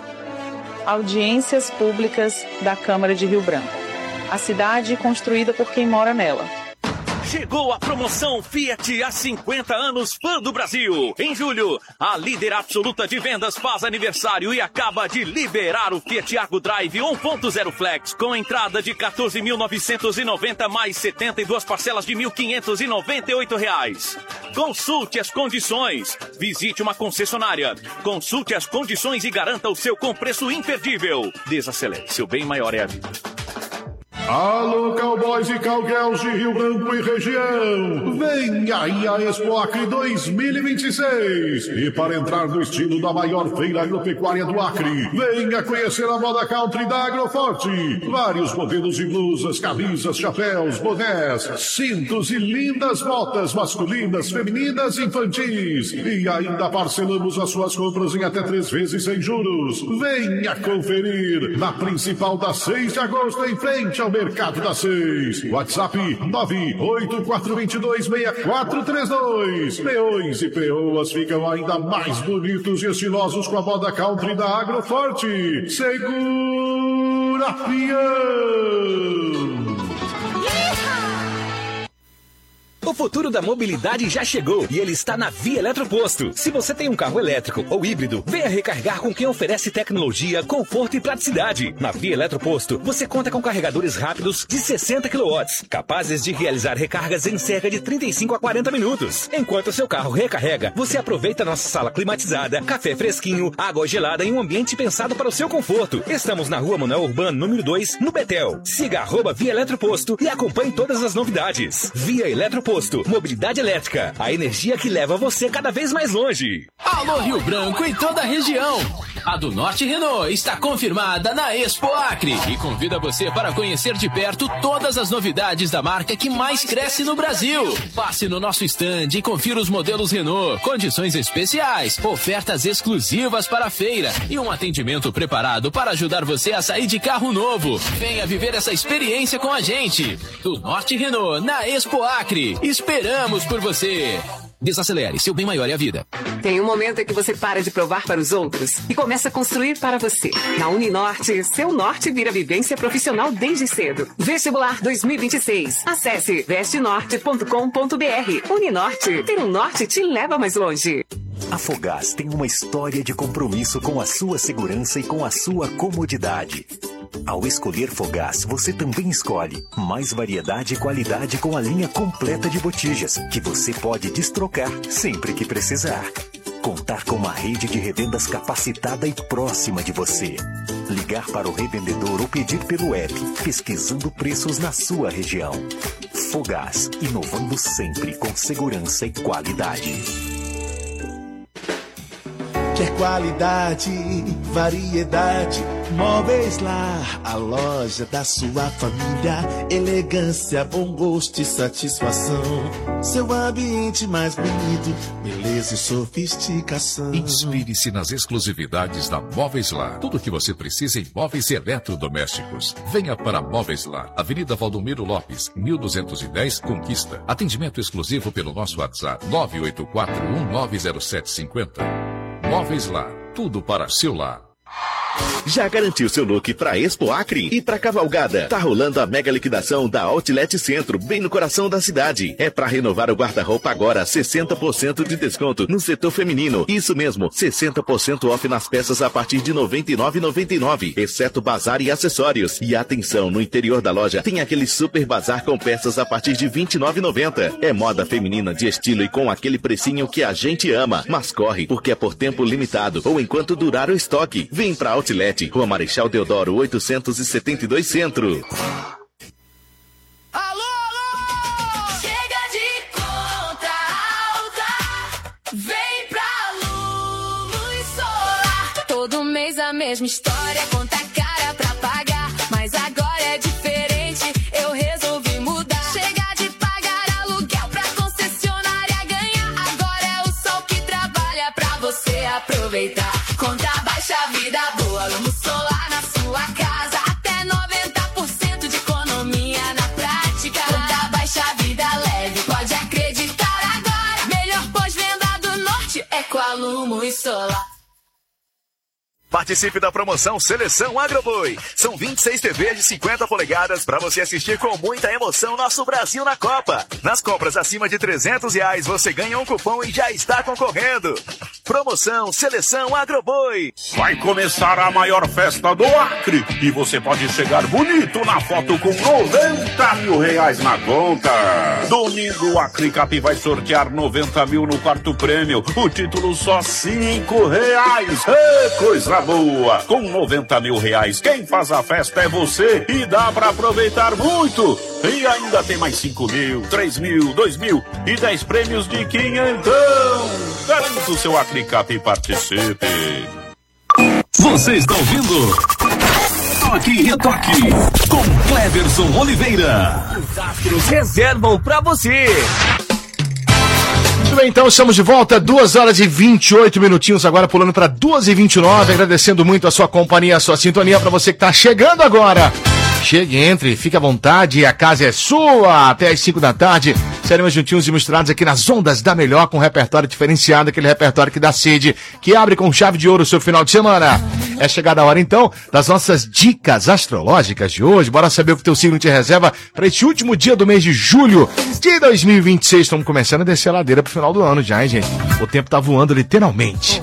Audiências públicas da Câmara de Rio Branco. A cidade construída por quem mora nela. Chegou a promoção Fiat há cinquenta anos Fã do Brasil. Em julho, a líder absoluta de vendas faz aniversário e acaba de liberar o Fiat Argo Drive um ponto zero Flex com entrada de quatorze mil novecentos e noventa mais setenta e duas parcelas de mil quinhentos e noventa e oito reais. Consulte as condições. Visite uma concessionária. Consulte as condições e garanta o seu com preço imperdível. Desacelere, seu bem maior é a vida. Alô, cowboys e cowgirls de Rio Branco e região! Vem aí a Expo Acre dois mil e vinte e seis! E para entrar no estilo da maior feira agropecuária do Acre, venha conhecer a moda country da Agroforte! Vários modelos de blusas, camisas, chapéus, bonés, cintos e lindas botas masculinas, femininas e infantis! E ainda parcelamos as suas compras em até três vezes sem juros! Venha conferir na principal da seis de agosto em frente ao Mercado da Seis. WhatsApp nove oito quatro dois dois seis quatro três dois. Peões e peoas ficam ainda mais bonitos e estilosos com a moda country da Agroforte. Segura peão! O futuro da mobilidade já chegou e ele está na Via Eletroposto. Se você tem um carro elétrico ou híbrido, venha recarregar com quem oferece tecnologia, conforto e praticidade. Na Via Eletroposto, você conta com carregadores rápidos de sessenta quilowatts, capazes de realizar recargas em cerca de trinta e cinco a quarenta minutos. Enquanto seu carro recarrega, você aproveita nossa sala climatizada, café fresquinho, água gelada em um ambiente pensado para o seu conforto. Estamos na Rua Manuel Urbano, número dois, no Betel. Siga arroba Via Eletroposto e acompanhe todas as novidades. Via Eletroposto. Mobilidade elétrica, a energia que leva você cada vez mais longe. Alô Rio Branco e toda a região. A do Norte Renault está confirmada na Expo Acre e convida você para conhecer de perto todas as novidades da marca que mais cresce no Brasil. Passe no nosso stand e confira os modelos Renault, condições especiais, ofertas exclusivas para a feira e um atendimento preparado para ajudar você a sair de carro novo. Venha viver essa experiência com a gente. Do Norte Renault na Expo Acre. Esperamos por você. Desacelere, seu bem maior é a vida. Tem um momento em que você para de provar para os outros e começa a construir para você. Na Uninorte, seu norte vira vivência profissional desde cedo. Vestibular dois mil e vinte e seis. Acesse veste norte ponto com ponto br. Uninorte, ter um norte te leva mais longe. A Fogás tem uma história de compromisso com a sua segurança e com a sua comodidade. Ao escolher Fogás, você também escolhe mais variedade e qualidade com a linha completa de botijas, que você pode destrocar sempre que precisar. Contar com uma rede de revendas capacitada e próxima de você. Ligar para o revendedor ou pedir pelo app, pesquisando preços na sua região. Fogás, inovando sempre com segurança e qualidade. Quer qualidade, variedade, Móveis Lar, a loja da sua família. Elegância, bom gosto e satisfação. Seu ambiente mais bonito, beleza e sofisticação. Inspire-se nas exclusividades da Móveis Lar. Tudo o que você precisa em móveis e eletrodomésticos. Venha para Móveis Lar, Avenida Valdomiro Lopes, mil duzentos e dez, Conquista. Atendimento exclusivo pelo nosso WhatsApp nove oito quatro um nove zero sete cinco zero. Móveis Lar, tudo para seu lar. Já garantiu seu look pra Expo Acre e pra Cavalgada? Tá rolando a mega liquidação da Outlet Centro, bem no coração da cidade. É pra renovar o guarda-roupa agora, sessenta por cento de desconto no setor feminino. Isso mesmo, sessenta por cento off nas peças a partir de noventa e nove reais e noventa e nove centavos, exceto bazar e acessórios. E atenção, no interior da loja tem aquele super bazar com peças a partir de vinte e nove reais e noventa centavos. É moda feminina de estilo e com aquele precinho que a gente ama. Mas corre, porque é por tempo limitado ou enquanto durar o estoque. Vem pra Outlet, Rua Marechal Deodoro, oitocentos e setenta e dois Centro. Alô, alô! Chega de conta alta, vem pra Luz Solar. Todo mês a mesma história, conta cara pra pagar, mas agora é diferente, eu resolvi mudar. Chega de pagar aluguel pra concessionária ganhar, agora é o sol que trabalha pra você aproveitar. Conta baixa, vida boa, Luz Solar na sua casa, até noventa por cento de economia na prática. Conta baixa, vida leve, pode acreditar agora. Melhor pós-venda do norte é com a Luz Solar. Participe da promoção Seleção Agroboi. São vinte e seis T Vs de cinquenta polegadas para você assistir com muita emoção nosso Brasil na Copa. Nas compras acima de trezentos reais você ganha um cupom e já está concorrendo. Promoção Seleção Agroboi. Vai começar a maior festa do Acre e você pode chegar bonito na foto com noventa mil reais na conta. Domingo o Acre Cap vai sortear noventa mil no quarto prêmio. O título só cinco reais. É coisa boa! Com noventa mil reais, quem faz a festa é você e dá pra aproveitar muito! E ainda tem mais cinco mil, três mil, dois mil e dez prêmios de quinhentão! Garanta o seu Acricap e participe! Você está ouvindo? Toque e Retoque com Cleverson Oliveira. Os astros reservam pra você! Muito bem, então estamos de volta, duas horas e vinte e oito minutinhos agora, pulando para duas e vinte e nove, agradecendo muito a sua companhia, a sua sintonia, para você que está chegando agora. Chegue, entre, fique à vontade, a casa é sua, até as cinco da tarde, seremos juntinhos e misturados aqui nas ondas da melhor, com um repertório diferenciado, aquele repertório que dá sede, que abre com chave de ouro o seu final de semana. É chegada a hora, então, das nossas dicas astrológicas de hoje. Bora saber o que o teu signo te reserva para este último dia do mês de julho de dois mil e vinte e seis. Estamos começando a descer a ladeira pro final do ano já, hein, gente? O tempo tá voando literalmente.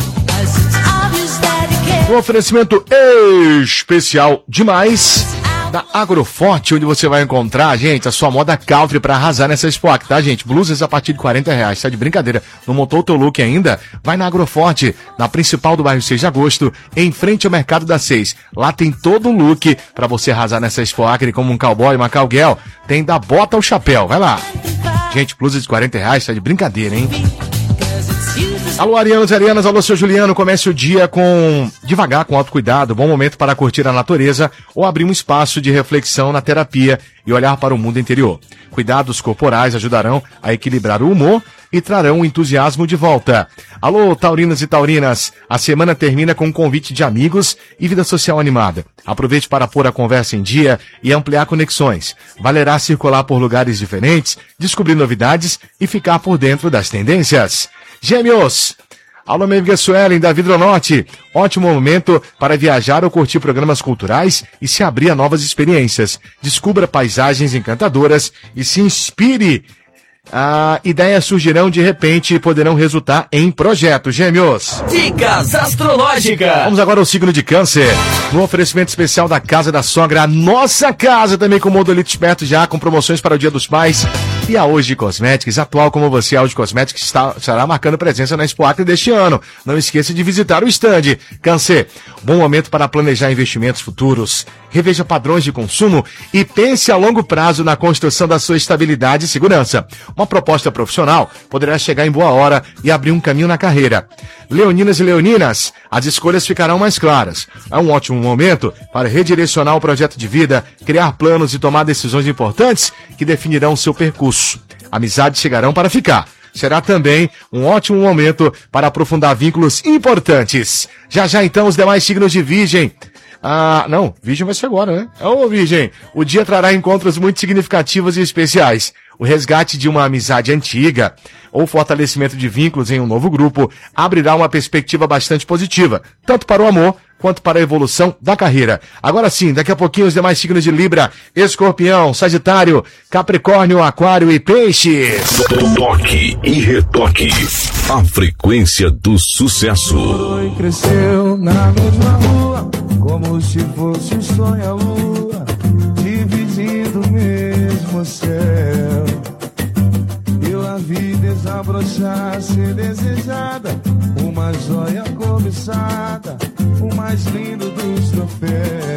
Um oferecimento especial demais da Agroforte, onde você vai encontrar, gente, a sua moda country pra arrasar nessa Expo Acre, tá, gente? Blusas a partir de quarenta reais, tá de brincadeira. Não montou o teu look ainda? Vai na Agroforte, na principal do bairro seis de agosto, em frente ao Mercado da seis. Lá tem todo o look pra você arrasar nessa Expo Acre, como um cowboy, uma cowgirl. Tem da bota ao chapéu, vai lá. Gente, blusas de quarenta reais, tá de brincadeira, hein? Alô, arianos e arianas, alô, seu Juliano, comece o dia com devagar, com autocuidado, bom momento para curtir a natureza ou abrir um espaço de reflexão na terapia e olhar para o mundo interior. Cuidados corporais ajudarão a equilibrar o humor e trarão o entusiasmo de volta. Alô, taurinas e taurinas, a semana termina com um convite de amigos e vida social animada. Aproveite para pôr a conversa em dia e ampliar conexões. Valerá circular por lugares diferentes, descobrir novidades e ficar por dentro das tendências. Gêmeos! Alô, minha amiga Suelen, da Vidronorte. Ótimo momento para viajar ou curtir programas culturais e se abrir a novas experiências. Descubra paisagens encantadoras e se inspire. Ah, ideias surgirão de repente e poderão resultar em projetos. Gêmeos! Dicas astrológicas! Vamos agora ao signo de Câncer. No oferecimento especial da Casa da Sogra, a nossa casa também com modulito esperto já, com promoções para o Dia dos Pais. E a Hoje Cosméticos, atual como você, a Hoje Cosméticos está, estará marcando presença na Expo Acre deste ano. Não esqueça de visitar o stand. Câncer, bom momento para planejar investimentos futuros. Reveja padrões de consumo e pense a longo prazo na construção da sua estabilidade e segurança. Uma proposta profissional poderá chegar em boa hora e abrir um caminho na carreira. Leoninas e leoninas, as escolhas ficarão mais claras. É um ótimo momento para redirecionar o projeto de vida, criar planos e tomar decisões importantes que definirão o seu percurso. Amizades chegarão para ficar. Será também um ótimo momento para aprofundar vínculos importantes. Já já então os demais signos de Virgem. Ah, não, Virgem vai ser agora, né? Ô, Virgem, o dia trará encontros muito significativos e especiais. O resgate de uma amizade antiga ou fortalecimento de vínculos em um novo grupo abrirá uma perspectiva bastante positiva, tanto para o amor quanto para a evolução da carreira. Agora sim, daqui a pouquinho os demais signos de Libra, Escorpião, Sagitário, Capricórnio, Aquário e Peixes. Toque e retoque. A frequência do sucesso. Foi, cresceu na mesma rua, como se fosse um sonho a lua, dividindo o mesmo céu. Eu a vi desabrochar, ser desejada, uma joia cobiçada, o mais lindo dos troféus.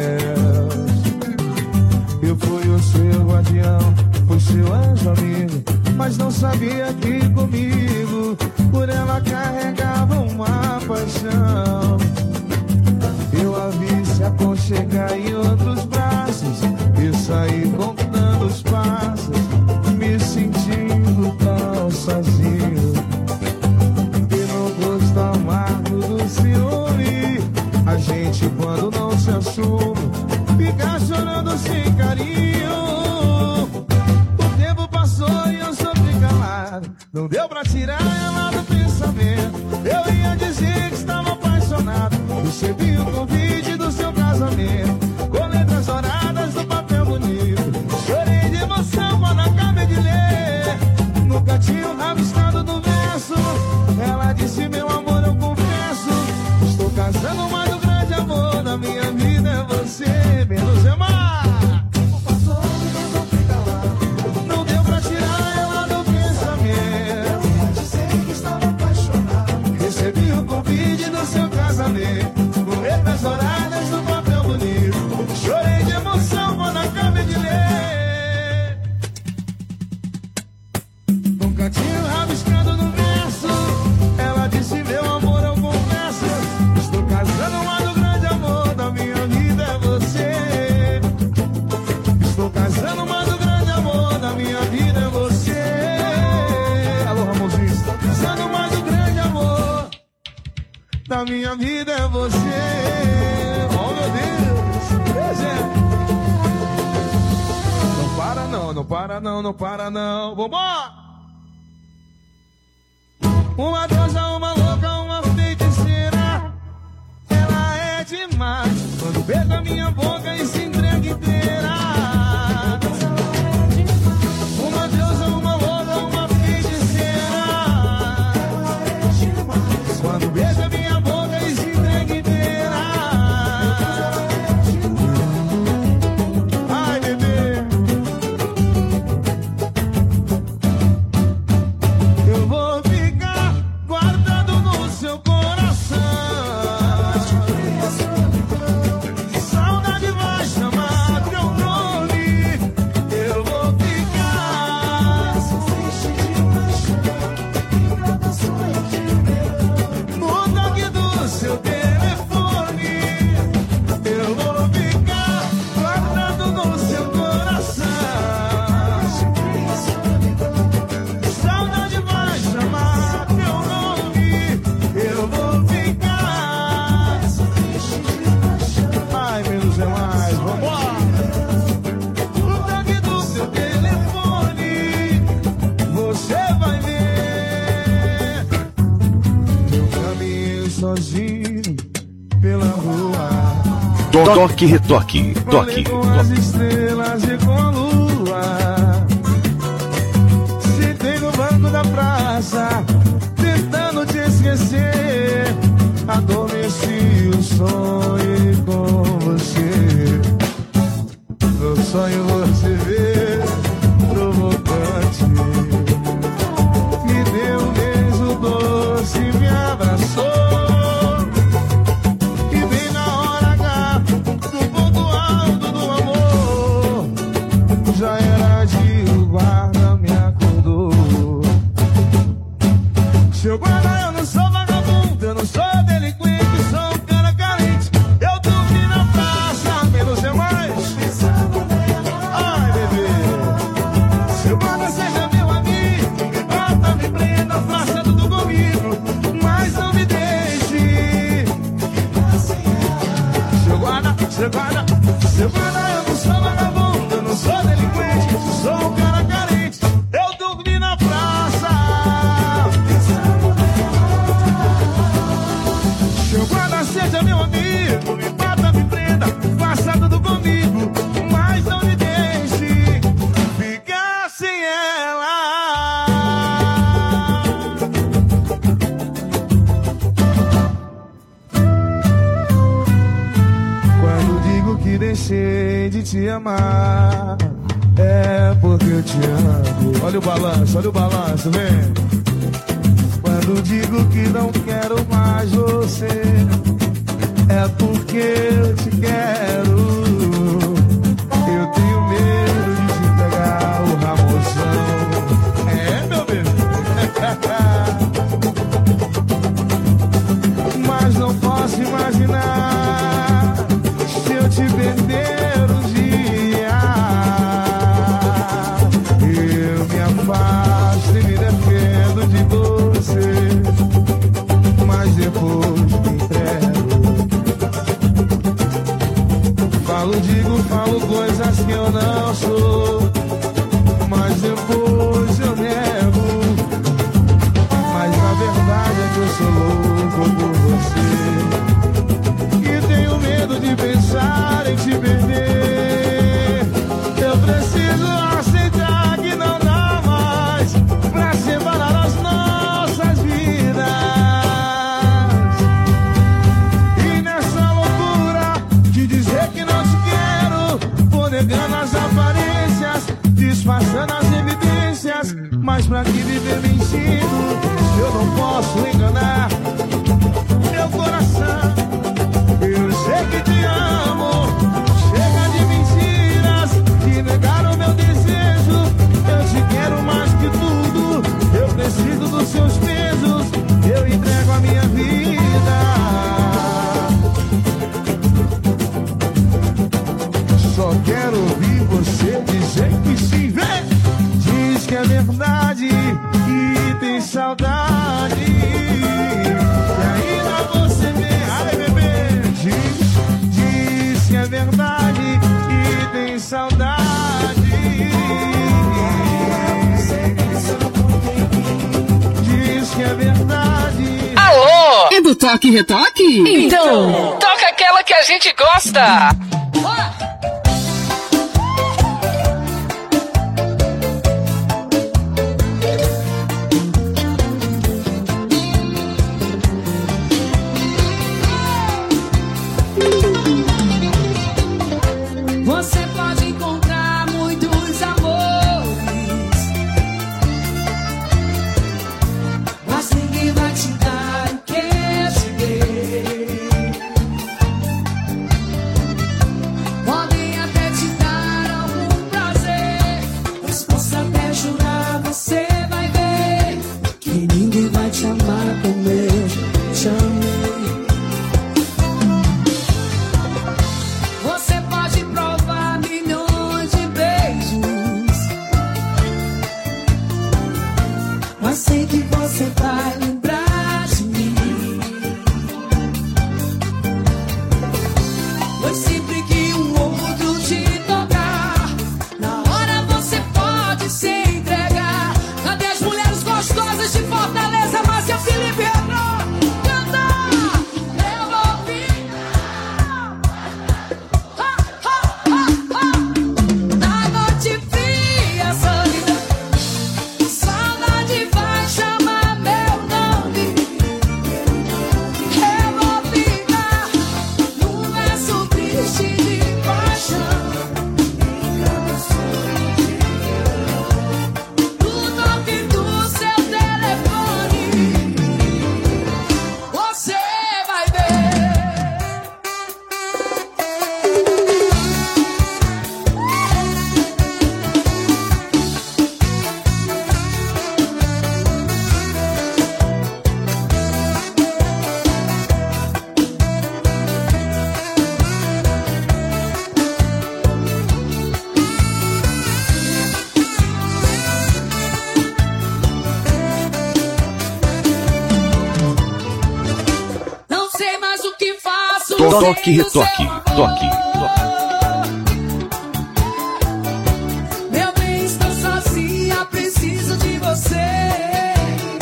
Eu fui o seu guardião, fui seu anjo amigo, mas não sabia que comigo por ela carregava uma paixão. Eu a vi se aconchegar em outros braços e saí contando os passos, me sentindo tão sozinho. E no gosto amargo do ciúme, a gente quando não se assume fica chorando sem carinho. O tempo passou e eu sofri calado, não deu pra tirar ela do pensamento. Eu ia dizer que estava apaixonado, recebi o convite do seu casamento, com letras douradas no papel bonito. Chorei de emoção quando acabei de ler, nunca tinha rabiscado no verso. Ela disse, meu amor, eu confesso, estou casando, mas o grande amor da minha vida é você, menos é mais. Não deu pra tirar ela do pensamento, dizer que estava apaixonado. Recebi o convite do seu casamento, com letras douradas no papel bonito. Chorei de emoção quando acabei de ler, nunca tinha rabiscado no verso. Ela disse, meu amor, eu confesso, estou casando, mas o grande amor da minha vida é você. Estou casando, mas o grande amor da minha vida é você. Alô, Ramonzinho. Estou casando, mas o grande amor da minha vida é você. Oh, meu Deus. Não para não, não para não, não para não. Vambora! Uma deusa, uma louca, uma feiticeira, ela é demais. Quando beija minha boca e se entrega inteira. Uma deusa, uma louca, uma feiticeira, quando beija minha boca e se entrega inteira. Ai, bebê, eu vou ficar guardado no seu coração. Saudade vai chamar teu nome. Eu vou ficar no toque do seu telefone. Eu vou ficar guardado no seu coração. Saudade vai chamar teu nome. Eu vou ficar. Ai, menos é mais, vambora. No toque do seu telefone, você vai ver. Eu caminhei sozinho pela rua, Toque e retoque. Toque. com as estrelas e com a lua. Sentei no banco da praça, tentando te esquecer. Adormeci o sonho com você. No sonho você vê provocante, me deu um beijo doce, me abraçou. E bem na hora H, no ponto alto do amor, já era de o guarda me acordou. Seu guarda, eu não sou vagabundo, eu não sou delinquente, sou um cara carente. Eu dormi na praça, menos é mais. Ai, bebê, seu guarda seja meu amigo, me bata, me prenda, faça tudo comigo, mas não me deixe. Seu guarda, seu guarda, seu guarda, eu não sou vagabundo, eu não sou delinquente, sou um cara carente. Eu dormi na praça. Seu guarda seja meu amigo, medo, me mata, me prenda, faça tudo comigo, mas não me deixe ficar sem ela. Quando digo que deixei de te amar, é porque eu te amo. Olha o balanço, olha o balanço, vem. Quando digo que não quero mais você, é porque eu te quero. Eu tenho medo de te pegar o Ramonzão. É, meu bebê. Mas não posso imaginar se eu te perder um dia. Eu me afasto e me defendo de você, mas depois me entrego. Falo, digo, falo coisas que eu não sou, mas depois eu nego. Mas a verdade é que eu sou louco por você, e tenho medo de pensar em te perder. Eu preciso aceitar que não dá mais pra separar as nossas vidas. E nessa loucura de dizer que não te quero, vou negando as aparências, disfarçando as evidências. Mas pra que viver mentindo, eu não posso enganar meu coração. Eu sei que te amo, chega de mentiras que negaram meu desejo. Eu te quero mais que tudo, eu preciso dos seus beijos, eu entrego a minha vida. Só quero ouvir você dizer que sim, vem. Diz que é verdade e tem saudade, e ainda você vem, ai bebê. Diz, diz que é verdade e tem saudade. Diz que é verdade. Alô? É do Toque e Retoque? Então, toca aquela que a gente gosta. Você pode encontrar muitos amores, mas ninguém vai te dar o que eu te dei. Podem até te dar algum prazer, mas posso até jurar, você vai ver que ninguém vai te amar como eu te amei. Você pode provar milhões de beijos, mas sei que você vai lembrar de mim. Pois sempre que um outro te tocar, na hora você pode se entregar. Cadê as mulheres gostosas de Fortaleza? Márcia, Felipe, entrou, canta, eu vou ficar. Na noite fria, solidão, saudade vai chamar meu nome. Eu vou ficar num verso triste de paixão. No toque do seu telefone, você vai ver. Não sei mais o que faço. Toque e Retoque. Toque. Meu bem, estou sozinha, preciso de você.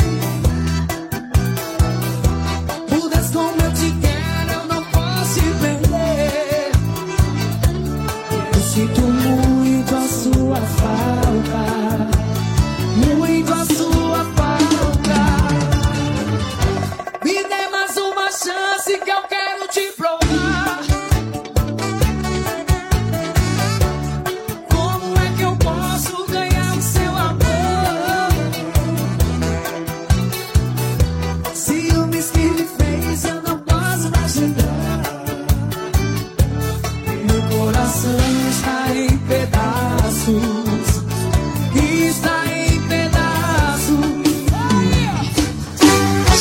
Mudas como eu te quero, eu não posso te perder.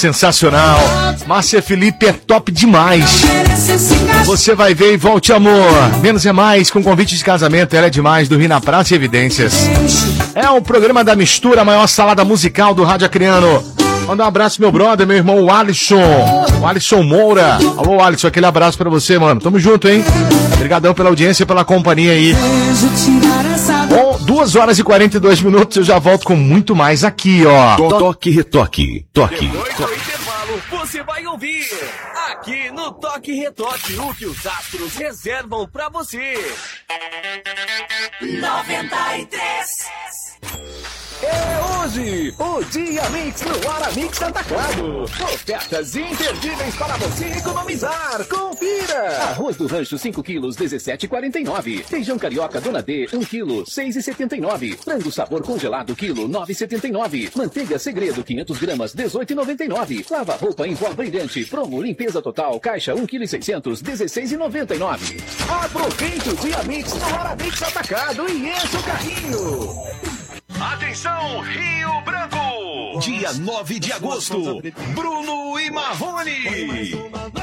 sensacional. Márcia Felipe é top demais. Você vai ver e volte, amor. Menos é mais, com convite de casamento. Ela é demais, do Rio na Praça e Evidências. É o programa da mistura, a maior salada musical do Rádio Acreano. Manda um abraço pro meu brother, meu irmão, o Alisson. O Alisson Moura. Alô, Alisson, aquele abraço pra você, mano. Tamo junto, hein? Obrigadão pela audiência e pela companhia aí. Bom, duas horas e quarenta e dois minutos, eu já volto com muito mais aqui, ó. Toque, retoque, toque. Depois do intervalo, você vai ouvir aqui no Toque Retoque o que os astros reservam pra você. noventa e três. É hoje, o Dia Mix no Aramix Atacado. Ofertas imperdíveis para você economizar. Confira! Arroz do Rancho cinco quilos, dezessete e quarenta e nove. Feijão carioca Dona D, um quilo, seis e setenta e nove. Frango sabor congelado, quilo, nove e setenta e nove. Manteiga Segredo, quinhentos gramas, dezoito e noventa e nove. Lava roupa em pó brilhante, promo limpeza total, caixa um quilo e seiscentos, dezesseis e noventa e nove. Aproveite o Dia Mix no Aramix Atacado e enche o carrinho. Atenção, Rio Branco! Dia nove de agosto, Bruno e Marrone.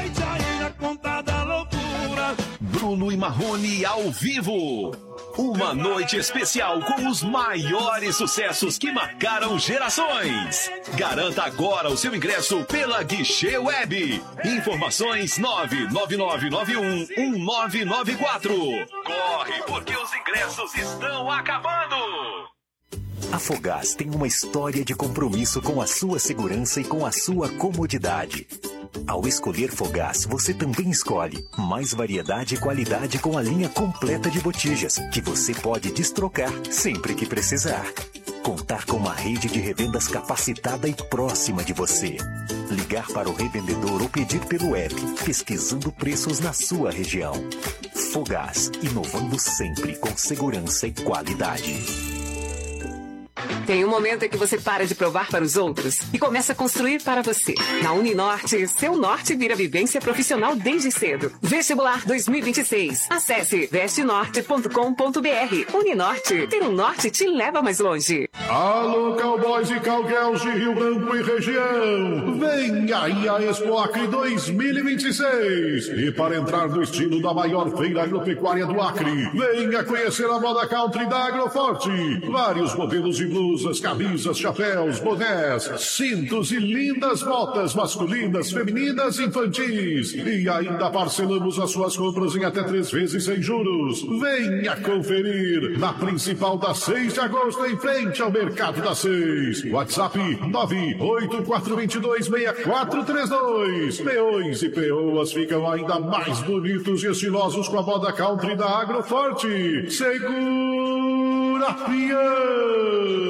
Bruno e Marrone ao vivo. Uma noite especial com os maiores sucessos que marcaram gerações. Garanta agora o seu ingresso pela Guichê Web. Informações nove nove nove nove um um nove nove quatro. Corre, porque os ingressos estão acabando. A Fogás tem uma história de compromisso com a sua segurança e com a sua comodidade. Ao escolher Fogás, você também escolhe mais variedade e qualidade com a linha completa de botijas, que você pode destrocar sempre que precisar. Contar com uma rede de revendas capacitada e próxima de você. Ligar para o revendedor ou pedir pelo app, pesquisando preços na sua região. Fogás, inovando sempre com segurança e qualidade. Tem um momento em que você para de provar para os outros e começa a construir para você. Na Uninorte, seu norte vira vivência profissional desde cedo. Vestibular dois mil e vinte e seis. Acesse veste norte ponto com ponto br. Uninorte, ter um norte te leva mais longe. Alô, cowboys e cowgirls de Rio Branco e região. Vem aí a Expo Acre dois mil e vinte e seis. E para entrar no estilo da maior feira agropecuária do Acre, venha conhecer a moda country da Agroforte. Vários modelos de blusas, camisas, chapéus, bonés, cintos e lindas botas masculinas, femininas e infantis. E ainda parcelamos as suas compras em até três vezes sem juros. Venha conferir na principal da seis de agosto, em frente ao Mercado da Seis. WhatsApp nove oito quatro dois dois seis quatro três dois. Peões e peoas ficam ainda mais bonitos e estilosos com a moda country da Agroforte. Segura, peão!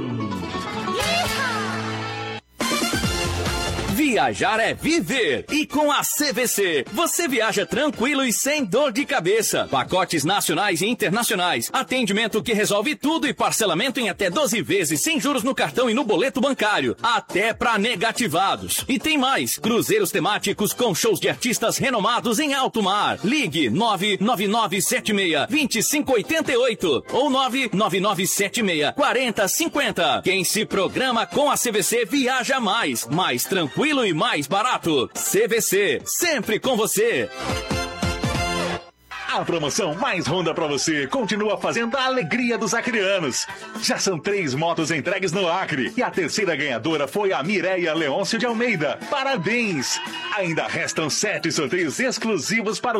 Viajar é viver. E com a C V C, você viaja tranquilo e sem dor de cabeça. Pacotes nacionais e internacionais. Atendimento que resolve tudo e parcelamento em até doze vezes sem juros no cartão e no boleto bancário. Até para negativados. E tem mais. Cruzeiros temáticos com shows de artistas renomados em alto mar. Ligue nove nove nove sete seis dois cinco oito oito ou nove nove nove sete seis quatro zero cinco zero. Quem se programa com a C V C viaja mais. Mais tranquilo e mais barato. C V C, sempre com você. A promoção Mais Honda pra você continua fazendo a alegria dos acreanos. Já são três motos entregues no Acre e a terceira ganhadora foi a Mireia Leôncio de Almeida. Parabéns! Ainda restam sete sorteios exclusivos para o